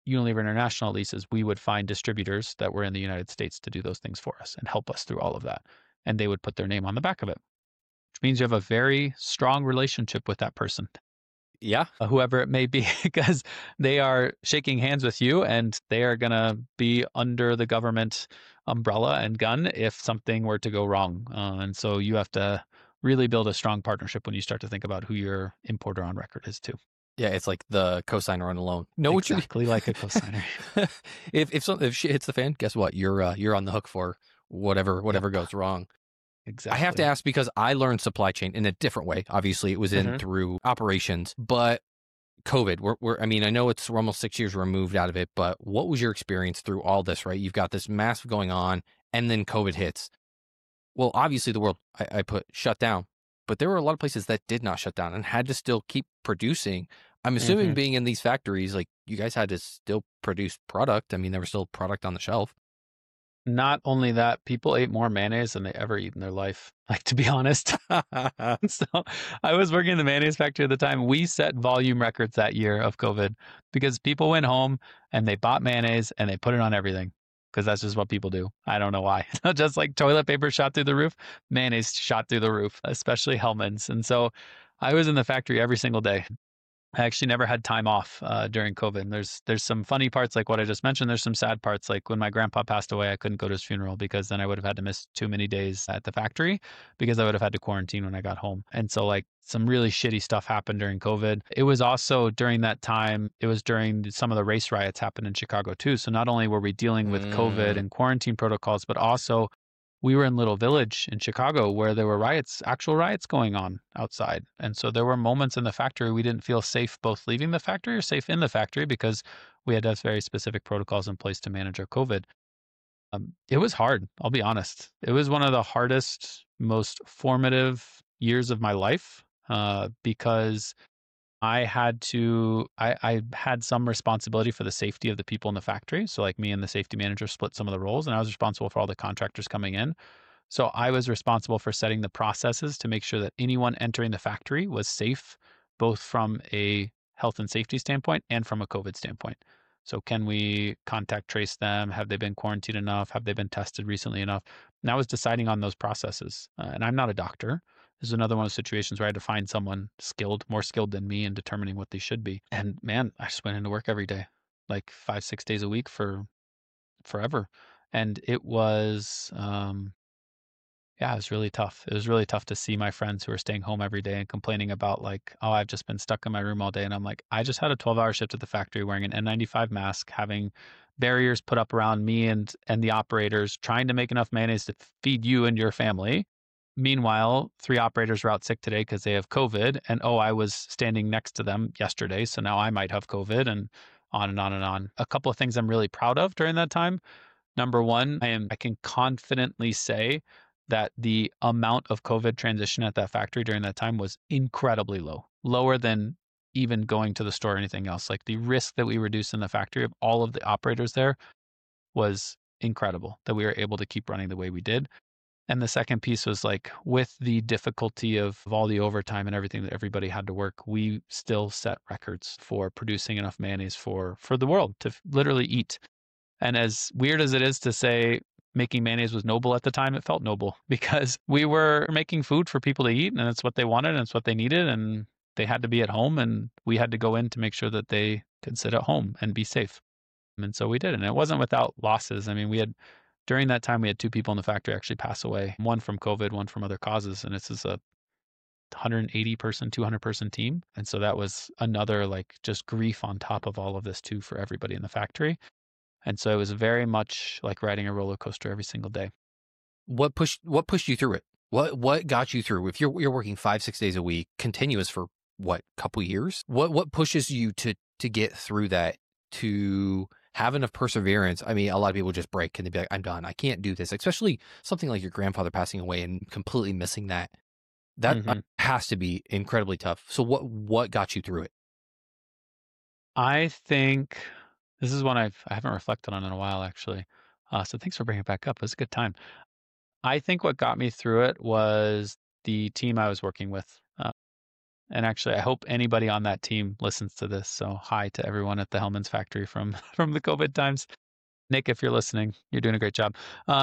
Unilever International leases, we would find distributors that were in the United States to do those things for us and help us through all of that. And they would put their name on the back of it, which means you have a very strong relationship with that person, Yeah. uh, whoever it may be, because they are shaking hands with you and they are going to be under the government umbrella and gun if something were to go wrong. Uh, and so you have to really build a strong partnership when you start to think about who your importer on record is too. Yeah, it's like the cosigner on a loan. Know what you Exactly like a cosigner. if if some, if shit hits the fan, guess what? You're uh, you're on the hook for whatever whatever Yep. goes wrong. Exactly. I have to ask because I learned supply chain in a different way. Obviously, it was in Mhm. through operations, but COVID. We're, we're I mean, I know it's we're almost six years removed out of it, but what was your experience through all this? Right, you've got this massive going on, and then COVID hits. Well, obviously, the world I, I put shut down, but there were a lot of places that did not shut down and had to still keep producing. I'm assuming Mhm. being in these factories, like you guys had to still produce product. I mean, there was still product on the shelf. Not only that, people ate more mayonnaise than they ever eat in their life. Like, to be honest. So I was working in the mayonnaise factory at the time. We set volume records that year of COVID because people went home and they bought mayonnaise and they put it on everything because that's just what people do. I don't know why. Just like toilet paper shot through the roof, mayonnaise shot through the roof, especially Hellmann's. And so I was in the factory every single day. I actually never had time off uh, during COVID. And there's there's some funny parts like what I just mentioned. There's some sad parts like when my grandpa passed away, I couldn't go to his funeral because then I would have had to miss too many days at the factory because I would have had to quarantine when I got home. And so like some really shitty stuff happened during COVID. It was also during that time, it was during some of the race riots happened in Chicago too. So not only were we dealing with COVID Mm. and quarantine protocols, but also we were in Little Village in Chicago where there were riots, actual riots going on outside. And so there were moments in the factory we didn't feel safe both leaving the factory or safe in the factory because we had to have very specific protocols in place to manage our COVID. Um, it was hard, I'll be honest. It was one of the hardest, most formative years of my life uh, because I had to, I, I had some responsibility for the safety of the people in the factory. So, like me and the safety manager split some of the roles, and I was responsible for all the contractors coming in. So, I was responsible for setting the processes to make sure that anyone entering the factory was safe, both from a health and safety standpoint and from a COVID standpoint. So, can we contact trace them? Have they been quarantined enough? Have they been tested recently enough? And I was deciding on those processes. Uh, and I'm not a doctor. This is another one of those situations where I had to find someone skilled, more skilled than me in determining what they should be. And man, I just went into work every day, like five, six days a week for forever. And it was, um, yeah, it was really tough. It was really tough to see my friends who were staying home every day and complaining about like, oh, I've just been stuck in my room all day. And I'm like, I just had a twelve hour shift at the factory wearing an N ninety-five mask, having barriers put up around me and and the operators, trying to make enough mayonnaise to feed you and your family. Meanwhile, three operators are out sick today because they have COVID. And oh, I was standing next to them yesterday. So now I might have COVID and on and on and on. A couple of things I'm really proud of during that time. Number one, I am I can confidently say that the amount of COVID transition at that factory during that time was incredibly low, lower than even going to the store or anything else. Like the risk that we reduced in the factory of all of the operators there was incredible that we were able to keep running the way we did. And the second piece was like with the difficulty of all the overtime and everything that everybody had to work, we still set records for producing enough mayonnaise for for the world to literally eat. And as weird as it is to say making mayonnaise was noble at the time, it felt noble because we were making food for people to eat and it's what they wanted and it's what they needed. And they had to be at home and we had to go in to make sure that they could sit at home and be safe. And so we did. And it wasn't without losses. I mean, we had, during that time, we had two people in the factory actually pass away, one from COVID, one from other causes. And this is a one hundred eighty person, two hundred person team. And so that was another like just grief on top of all of this too for everybody in the factory. And so it was very much like riding a roller coaster every single day. What pushed what pushed you through it? What what got you through? If you're you're working five, six days a week, continuous for what, couple years? What what pushes you to to get through that, to have enough perseverance? I mean, a lot of people just break and they'd be like, I'm done. I can't do this. Especially something like your grandfather passing away and completely missing that. That Mhm. has to be incredibly tough. So what what got you through it? I think this is one I've I haven't reflected on in a while actually. Uh, so thanks for bringing it back up. It was a good time. I think what got me through it was the team I was working with. Uh, And actually, I hope anybody on that team listens to this. So hi to everyone at the Hellmann's factory from, from the COVID times. Nick, if you're listening, you're doing a great job. Uh,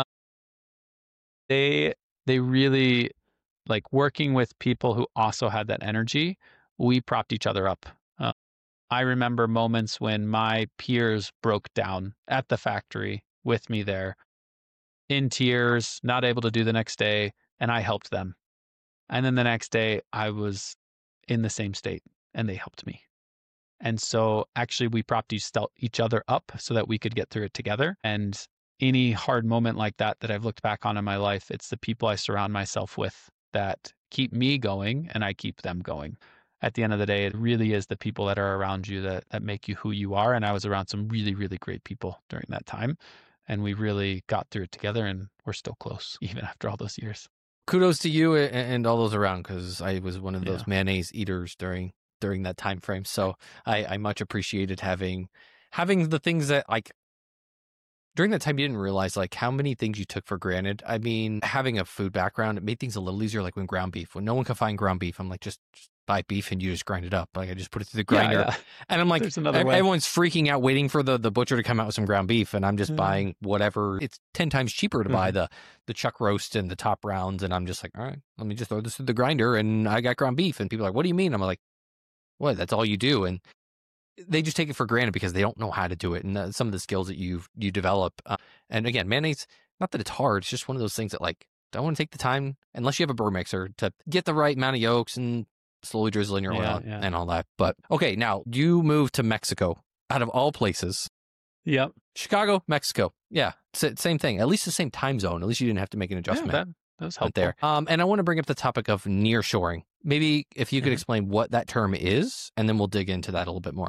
they, they really like working with people who also had that energy. We propped each other up. Uh, I remember moments when my peers broke down at the factory with me there in tears, not able to do the next day, and I helped them. And then the next day I was in the same state and they helped me. And so actually we propped each, each other up so that we could get through it together. And any hard moment like that that I've looked back on in my life, it's the people I surround myself with that keep me going and I keep them going. At the end of the day, it really is the people that are around you that, that make you who you are. And I was around some really, really great people during that time. And we really got through it together and we're still close even after all those years. Kudos to you and all those around, because I was one of those yeah. mayonnaise eaters during during that time frame. So I, I much appreciated having having the things that like during that time you didn't realize like how many things you took for granted. I mean, having a food background, it made things a little easier. Like when ground beef, when no one could find ground beef, I'm like, just, just buy beef and you just grind it up. Like I just put it through the grinder. Yeah, yeah. And I'm like, everyone's freaking out waiting for the, the butcher to come out with some ground beef. And I'm just mm. buying whatever. It's ten times cheaper to mm. buy the, the chuck roast and the top rounds. And I'm just like, all right, let me just throw this through the grinder and I got ground beef. And people are like, what do you mean? I'm like, what? That's all you do. And they just take it for granted because they don't know how to do it. And uh, some of the skills that you you develop. Uh, and again, mayonnaise, not that it's hard. It's just one of those things that like, don't want to take the time unless you have a burr mixer to get the right amount of yolks and slowly drizzle in your yeah, oil yeah. and all that. But okay, now you moved to Mexico out of all places. Yep. Chicago, Mexico. Yeah. S- same thing. At least the same time zone. At least you didn't have to make an adjustment. Yeah, that, that was helpful. There. Um, and I want to bring up the topic of nearshoring. Maybe if you could mm-hmm. explain what that term is, and then we'll dig into that a little bit more.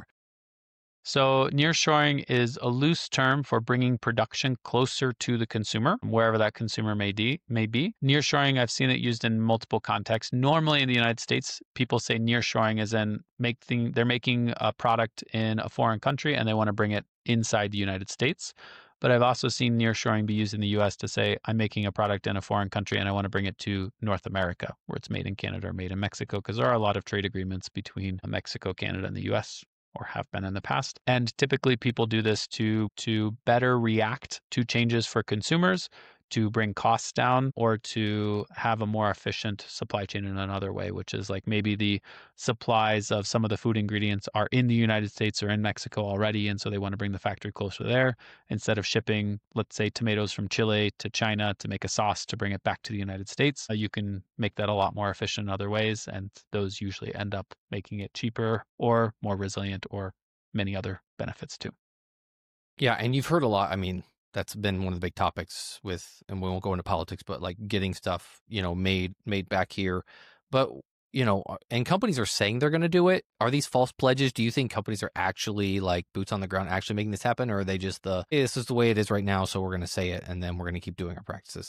So nearshoring is a loose term for bringing production closer to the consumer, wherever that consumer may, de- may be. Nearshoring, I've seen it used in multiple contexts. Normally in the United States, people say nearshoring as in make thing, they're making a product in a foreign country and they want to bring it inside the United States. But I've also seen nearshoring be used in the U S to say, I'm making a product in a foreign country and I want to bring it to North America, where it's made in Canada or made in Mexico, because there are a lot of trade agreements between Mexico, Canada, and the U S, or have been in the past. And typically people do this to, to better react to changes for consumers, to bring costs down, or to have a more efficient supply chain in another way, which is like maybe the supplies of some of the food ingredients are in the United States or in Mexico already. And so they want to bring the factory closer there instead of shipping, let's say, tomatoes from Chile to China to make a sauce to bring it back to the United States. Uh, you can make that a lot more efficient in other ways. And those usually end up making it cheaper or more resilient or many other benefits too. Yeah. And you've heard a lot. I mean, that's been one of the big topics with, and we won't go into politics, but like getting stuff, you know, made, made back here. But, you know, and companies are saying they're going to do it. Are these false pledges? Do you think companies are actually like boots on the ground, actually making this happen? Or are they just the, hey, this is the way it is right now, so we're going to say it and then we're going to keep doing our practices?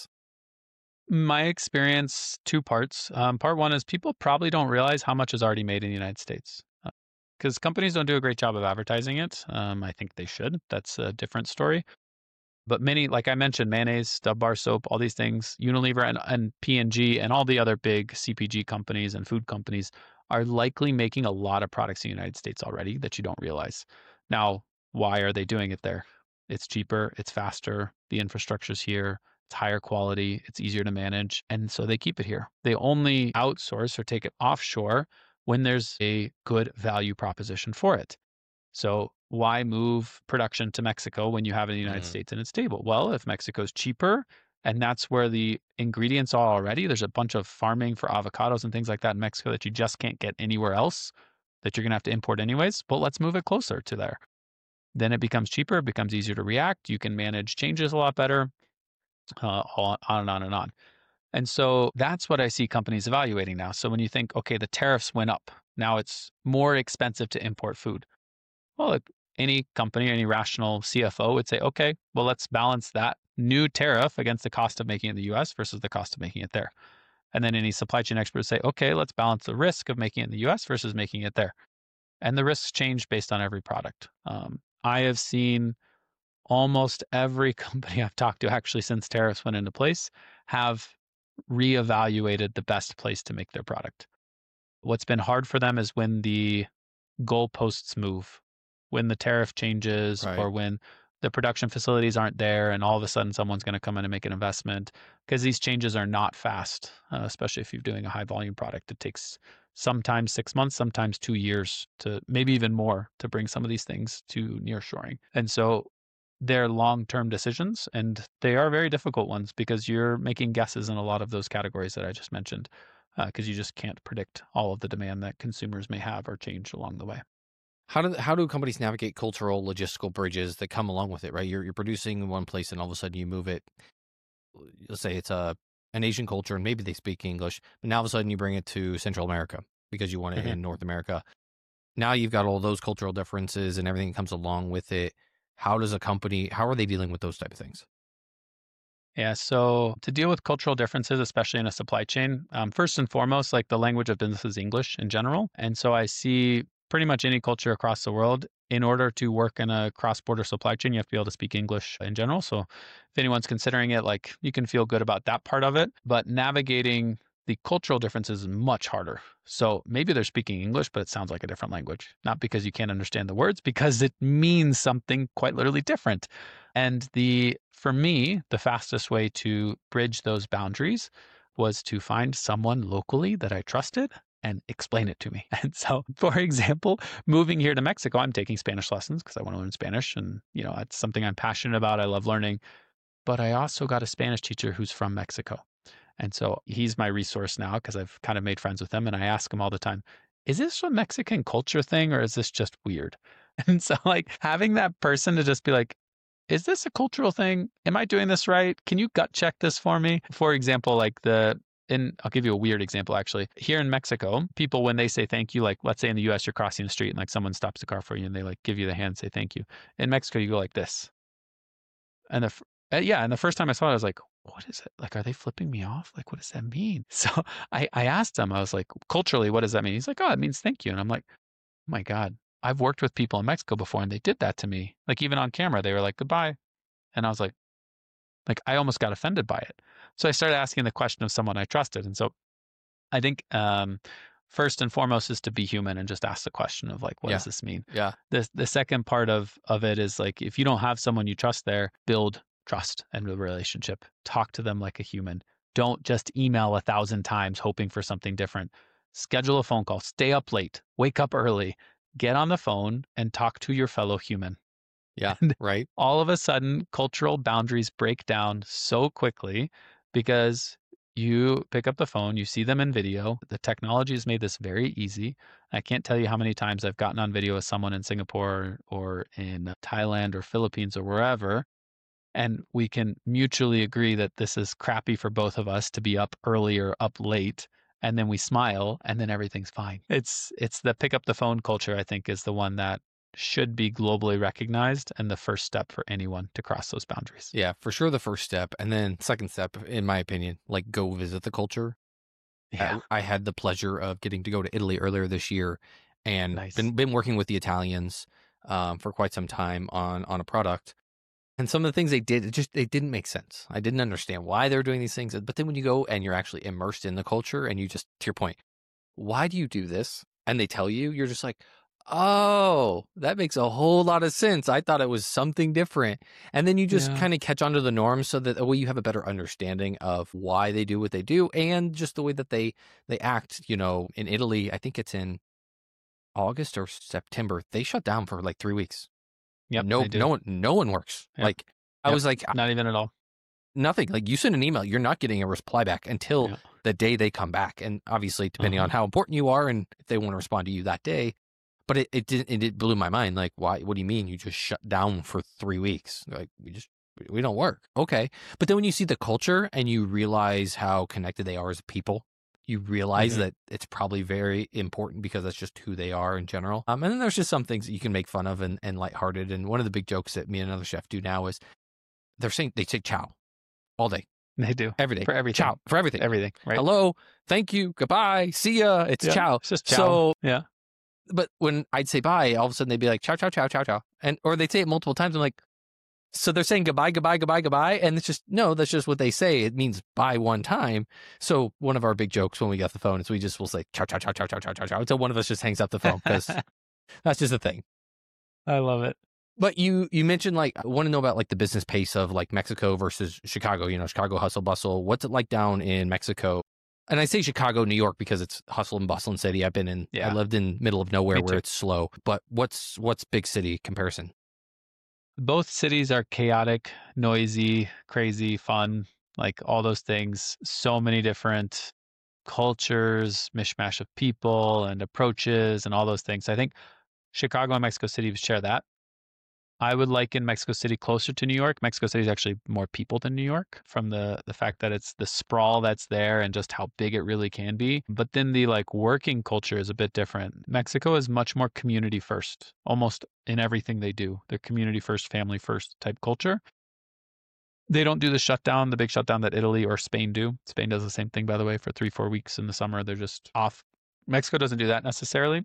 My experience, two parts. Um, part one is people probably don't realize how much is already made in the United States. Because uh, companies don't do a great job of advertising it. Um, I think they should. That's a different story. But many, like I mentioned, mayonnaise, Stubb bar soap, all these things, Unilever and, and P and G and all the other big C P G companies and food companies are likely making a lot of products in the United States already that you don't realize. Now, why are they doing it there? It's cheaper, it's faster, the infrastructure's here, it's higher quality, it's easier to manage, and so they keep it here. They only outsource or take it offshore when there's a good value proposition for it. So why move production to Mexico when you have it in the United mm. States and it's stable? Well, if Mexico's cheaper and that's where the ingredients are already, there's a bunch of farming for avocados and things like that in Mexico that you just can't get anywhere else that you're going to have to import anyways. But let's move it closer to there. Then it becomes cheaper, it becomes easier to react. You can manage changes a lot better, uh, on and on and on. And so that's what I see companies evaluating now. So when you think, okay, the tariffs went up, now it's more expensive to import food. Well, any company, any rational C F O would say, okay, well, let's balance that new tariff against the cost of making it in the U S versus the cost of making it there. And then any supply chain expert would say, okay, let's balance the risk of making it in the U S versus making it there. And the risks change based on every product. Um, I have seen almost every company I've talked to actually since tariffs went into place have reevaluated the best place to make their product. What's been hard for them is when the goalposts move, when the tariff changes, Right. or when the production facilities aren't there and all of a sudden someone's going to come in and make an investment, because these changes are not fast, uh, especially if you're doing a high volume product. It takes sometimes six months, sometimes two years to maybe even more to bring some of these things to nearshoring. And so they're long-term decisions, and they are very difficult ones because you're making guesses in a lot of those categories that I just mentioned, because uh, you just can't predict all of the demand that consumers may have or change along the way. How do how do companies navigate cultural logistical bridges that come along with it, right? You're you're producing in one place and all of a sudden you move it. Let's say it's a an Asian culture and maybe they speak English, but now all of a sudden you bring it to Central America because you want it Mm-hmm. in North America. Now you've got all those cultural differences and everything that comes along with it. How does a company, how are they dealing with those type of things? Yeah, so to deal with cultural differences, especially in a supply chain, um, first and foremost, like the language of business is English in general. And so I see pretty much any culture across the world. In order to work in a cross-border supply chain, you have to be able to speak English in general. So if anyone's considering it, like you can feel good about that part of it. But navigating the cultural differences is much harder. So maybe they're speaking English, but it sounds like a different language. Not because you can't understand the words, because it means something quite literally different. And the for me, the fastest way to bridge those boundaries was to find someone locally that I trusted and explain it to me. And so, for example, moving here to Mexico, I'm taking Spanish lessons because I want to learn Spanish. And, you know, it's something I'm passionate about. I love learning. But I also got a Spanish teacher who's from Mexico. And so he's my resource now because I've kind of made friends with him. And I ask him all the time, is this a Mexican culture thing or is this just weird? And so, like, having that person to just be like, is this a cultural thing? Am I doing this right? Can you gut check this for me? For example, like the, and I'll give you a weird example actually. Here in Mexico, people, when they say thank you, like let's say in the U S, you're crossing the street and like someone stops the car for you and they like give you the hand and say thank you. In Mexico, you go like this. And the, uh, yeah, and the first time I saw it, I was like, what is it? Like, are they flipping me off? Like, what does that mean? So I, I asked him, I was like, culturally, what does that mean? He's like, oh, it means thank you. And I'm like, oh my God. I've worked with people in Mexico before and they did that to me. Like even on camera, they were like, goodbye. And I was like, like I almost got offended by it. So I started asking the question of someone I trusted. And so I think um, first and foremost is to be human and just ask the question of like, what Yeah. does this mean? Yeah. The, the second part of, of it is like, if you don't have someone you trust there, build trust and a relationship. Talk to them like a human. Don't just email a thousand times hoping for something different. Schedule a phone call. Stay up late. Wake up early. Get on the phone and talk to your fellow human. Yeah, And right. all of a sudden, cultural boundaries break down so quickly because you pick up the phone, you see them in video. The technology has made this very easy. I can't tell you how many times I've gotten on video with someone in Singapore or in Thailand or Philippines or wherever, and we can mutually agree that this is crappy for both of us to be up early or up late. And then we smile and then everything's fine. It's it's the pick up the phone culture, I think, is the one that should be globally recognized and the first step for anyone to cross those boundaries. Yeah, for sure the first step. And then second step, in my opinion, like go visit the culture. Yeah. I, I had the pleasure of getting to go to Italy earlier this year and Nice. been been working with the Italians um, for quite some time on on a product. And some of the things they did, it just they didn't make sense. I didn't understand why they were doing these things. But then when you go and you're actually immersed in the culture and you just, to your point, why do you do this? And they tell you, you're just like, oh, that makes a whole lot of sense. I thought it was something different. And then you just Yeah. kind of catch on to the norms so that that way you have a better understanding of why they do what they do and just the way that they they act. You know, in Italy, I think it's in August or September, they shut down for like three weeks. Yep. No, they do. no one, no one works. Yep. Like I Yep. was like, Not even at all. nothing. Like you send an email, you're not getting a reply back until Yeah. the day they come back. And obviously, depending on Uh-huh. how important you are and if they want to respond to you that day. But it, it didn't. It, it blew my mind. Like, why? What do you mean you just shut down for three weeks? Like, we just we don't work. Okay. But then when you see the culture and you realize how connected they are as people, you realize Mhm. that it's probably very important because that's just who they are in general. Um, and then there's just some things that you can make fun of and, and lighthearted. And one of the big jokes that me and another chef do now is they're saying they say ciao all day, They do. every day. For everything. Ciao for everything. Everything. Right. Hello, thank you, goodbye, see ya. It's Yeah. ciao. It's just ciao. So, yeah. but when I'd say bye, all of a sudden they'd be like ciao, ciao, ciao, ciao, ciao, and or they'd say it multiple times. I'm like, So they're saying goodbye, goodbye, goodbye, goodbye. And it's just, no, that's just what they say. It means bye one time. So one of our big jokes when we get the phone is we just will say chow, chow, chow, chow, chow, chow, chow, chow until one of us just hangs up the phone because that's just a thing. I love it. But you you mentioned, like, I want to know about, like, the business pace of, like, Mexico versus Chicago, you know, Chicago hustle bustle. What's it like down in Mexico? And I say Chicago, New York, because it's hustle and bustle city. I've been in, Yeah. I lived in middle of nowhere Me where too. it's slow. But what's what's big city comparison? Both cities are chaotic, noisy, crazy, fun, like all those things. So many different cultures, mishmash of people and approaches and all those things. I think Chicago and Mexico City share that. I would liken Mexico City closer to New York. Mexico City is actually more people than New York from the the fact that it's the sprawl that's there and just how big it really can be. But then the like working culture is a bit different. Mexico is much more community first, almost in everything they do. They're community first, family first type culture. They don't do the shutdown, the big shutdown that Italy or Spain do. Spain does the same thing, by the way, for three, four weeks in the summer. They're just off. Mexico doesn't do that necessarily.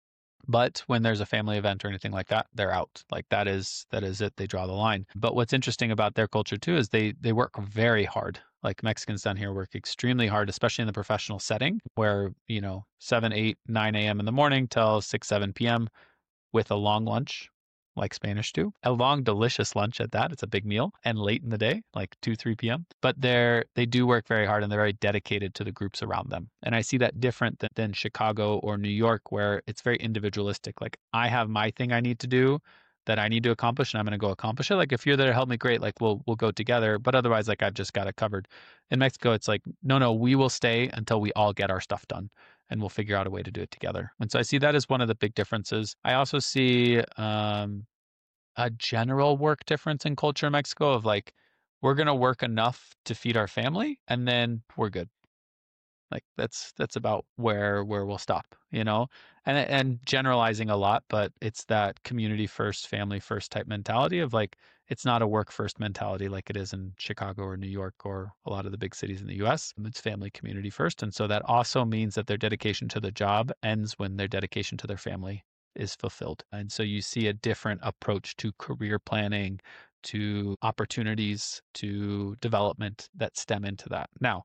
But when there's a family event or anything like that, they're out. Like that is that is it. They draw the line. But what's interesting about their culture too is they they work very hard. Like Mexicans down here work extremely hard, especially in the professional setting where, you know, seven, eight, nine a.m. in the morning till six, seven p.m. with a long lunch, like Spanish do. A long, delicious lunch at that. It's a big meal. And late in the day, like two, three p.m. But they're they do work very hard and they're very dedicated to the groups around them. And I see that different than, than Chicago or New York, where it's very individualistic. Like I have my thing I need to do that I need to accomplish and I'm going to go accomplish it. Like if you're there to help me, great. Like we'll we'll go together. But otherwise, like I've just got it covered. In Mexico, it's like, no, no, we will stay until we all get our stuff done. And we'll figure out a way to do it together. And so I see that as one of the big differences. I also see um, a general work difference in culture in Mexico of like, we're going to work enough to feed our family and then we're good. Like that's that's about where where we'll stop, you know, and and generalizing a lot, but it's that community first, family first type mentality of like it's not a work first mentality like it is in Chicago or New York or a lot of the big cities in the U S. It's family community first, and so that also means that their dedication to the job ends when their dedication to their family is fulfilled, and so you see a different approach to career planning, to opportunities, to development that stem into that. Now,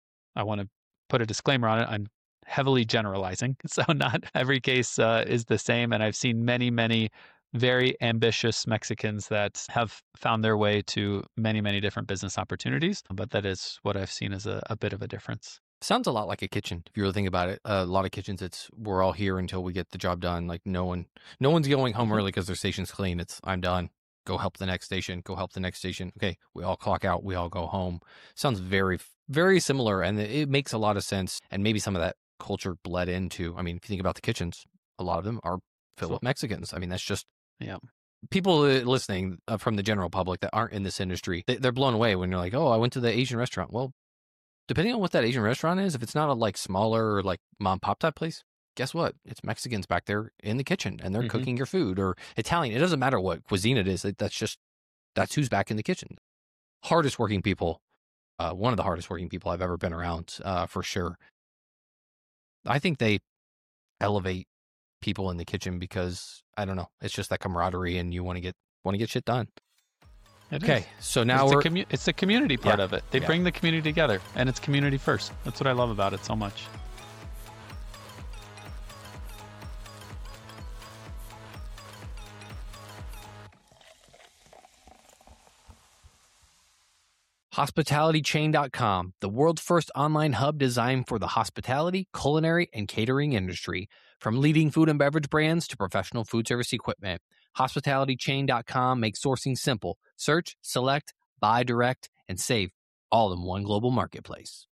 I want to put a disclaimer on it. I'm heavily generalizing. So not every case uh, is the same. And I've seen many, many very ambitious Mexicans that have found their way to many, many different business opportunities. But that is what I've seen as a, a bit of a difference. Sounds a lot like a kitchen, if you really think about it. Uh, a lot of kitchens, it's we're all here until we get the job done. Like no one, no one's going home Mhm. early because their station's clean. It's I'm done. Go help the next station. Go help the next station. Okay, we all clock out. We all go home. Sounds very, very similar, and it makes a lot of sense. And maybe some of that culture bled into. I mean, if you think about the kitchens, a lot of them are filled So- with Mexicans. I mean, that's just Yeah. people uh, listening uh, from the general public that aren't in this industry. They, they're blown away when you're like, "Oh, I went to the Asian restaurant." Well, depending on what that Asian restaurant is, if it's not a like smaller or like mom pop type place, guess what? It's Mexicans back there in the kitchen and they're Mhm. cooking your food, or Italian. It doesn't matter what cuisine it is. That's just, that's who's back in the kitchen. Hardest working people, uh, one of the hardest working people I've ever been around, uh, for sure. I think they elevate people in the kitchen because I don't know. It's just that camaraderie and you want to get, want to get shit done. It Okay. is. So now it's we're, the commu- it's the community part Yeah. of it. They Yeah. bring the community together and it's community first. That's what I love about it so much. hospitality chain dot com, the world's first online hub designed for the hospitality, culinary, and catering industry. From leading food and beverage brands to professional food service equipment, hospitality chain dot com makes sourcing simple. Search, select, buy direct, and save all in one global marketplace.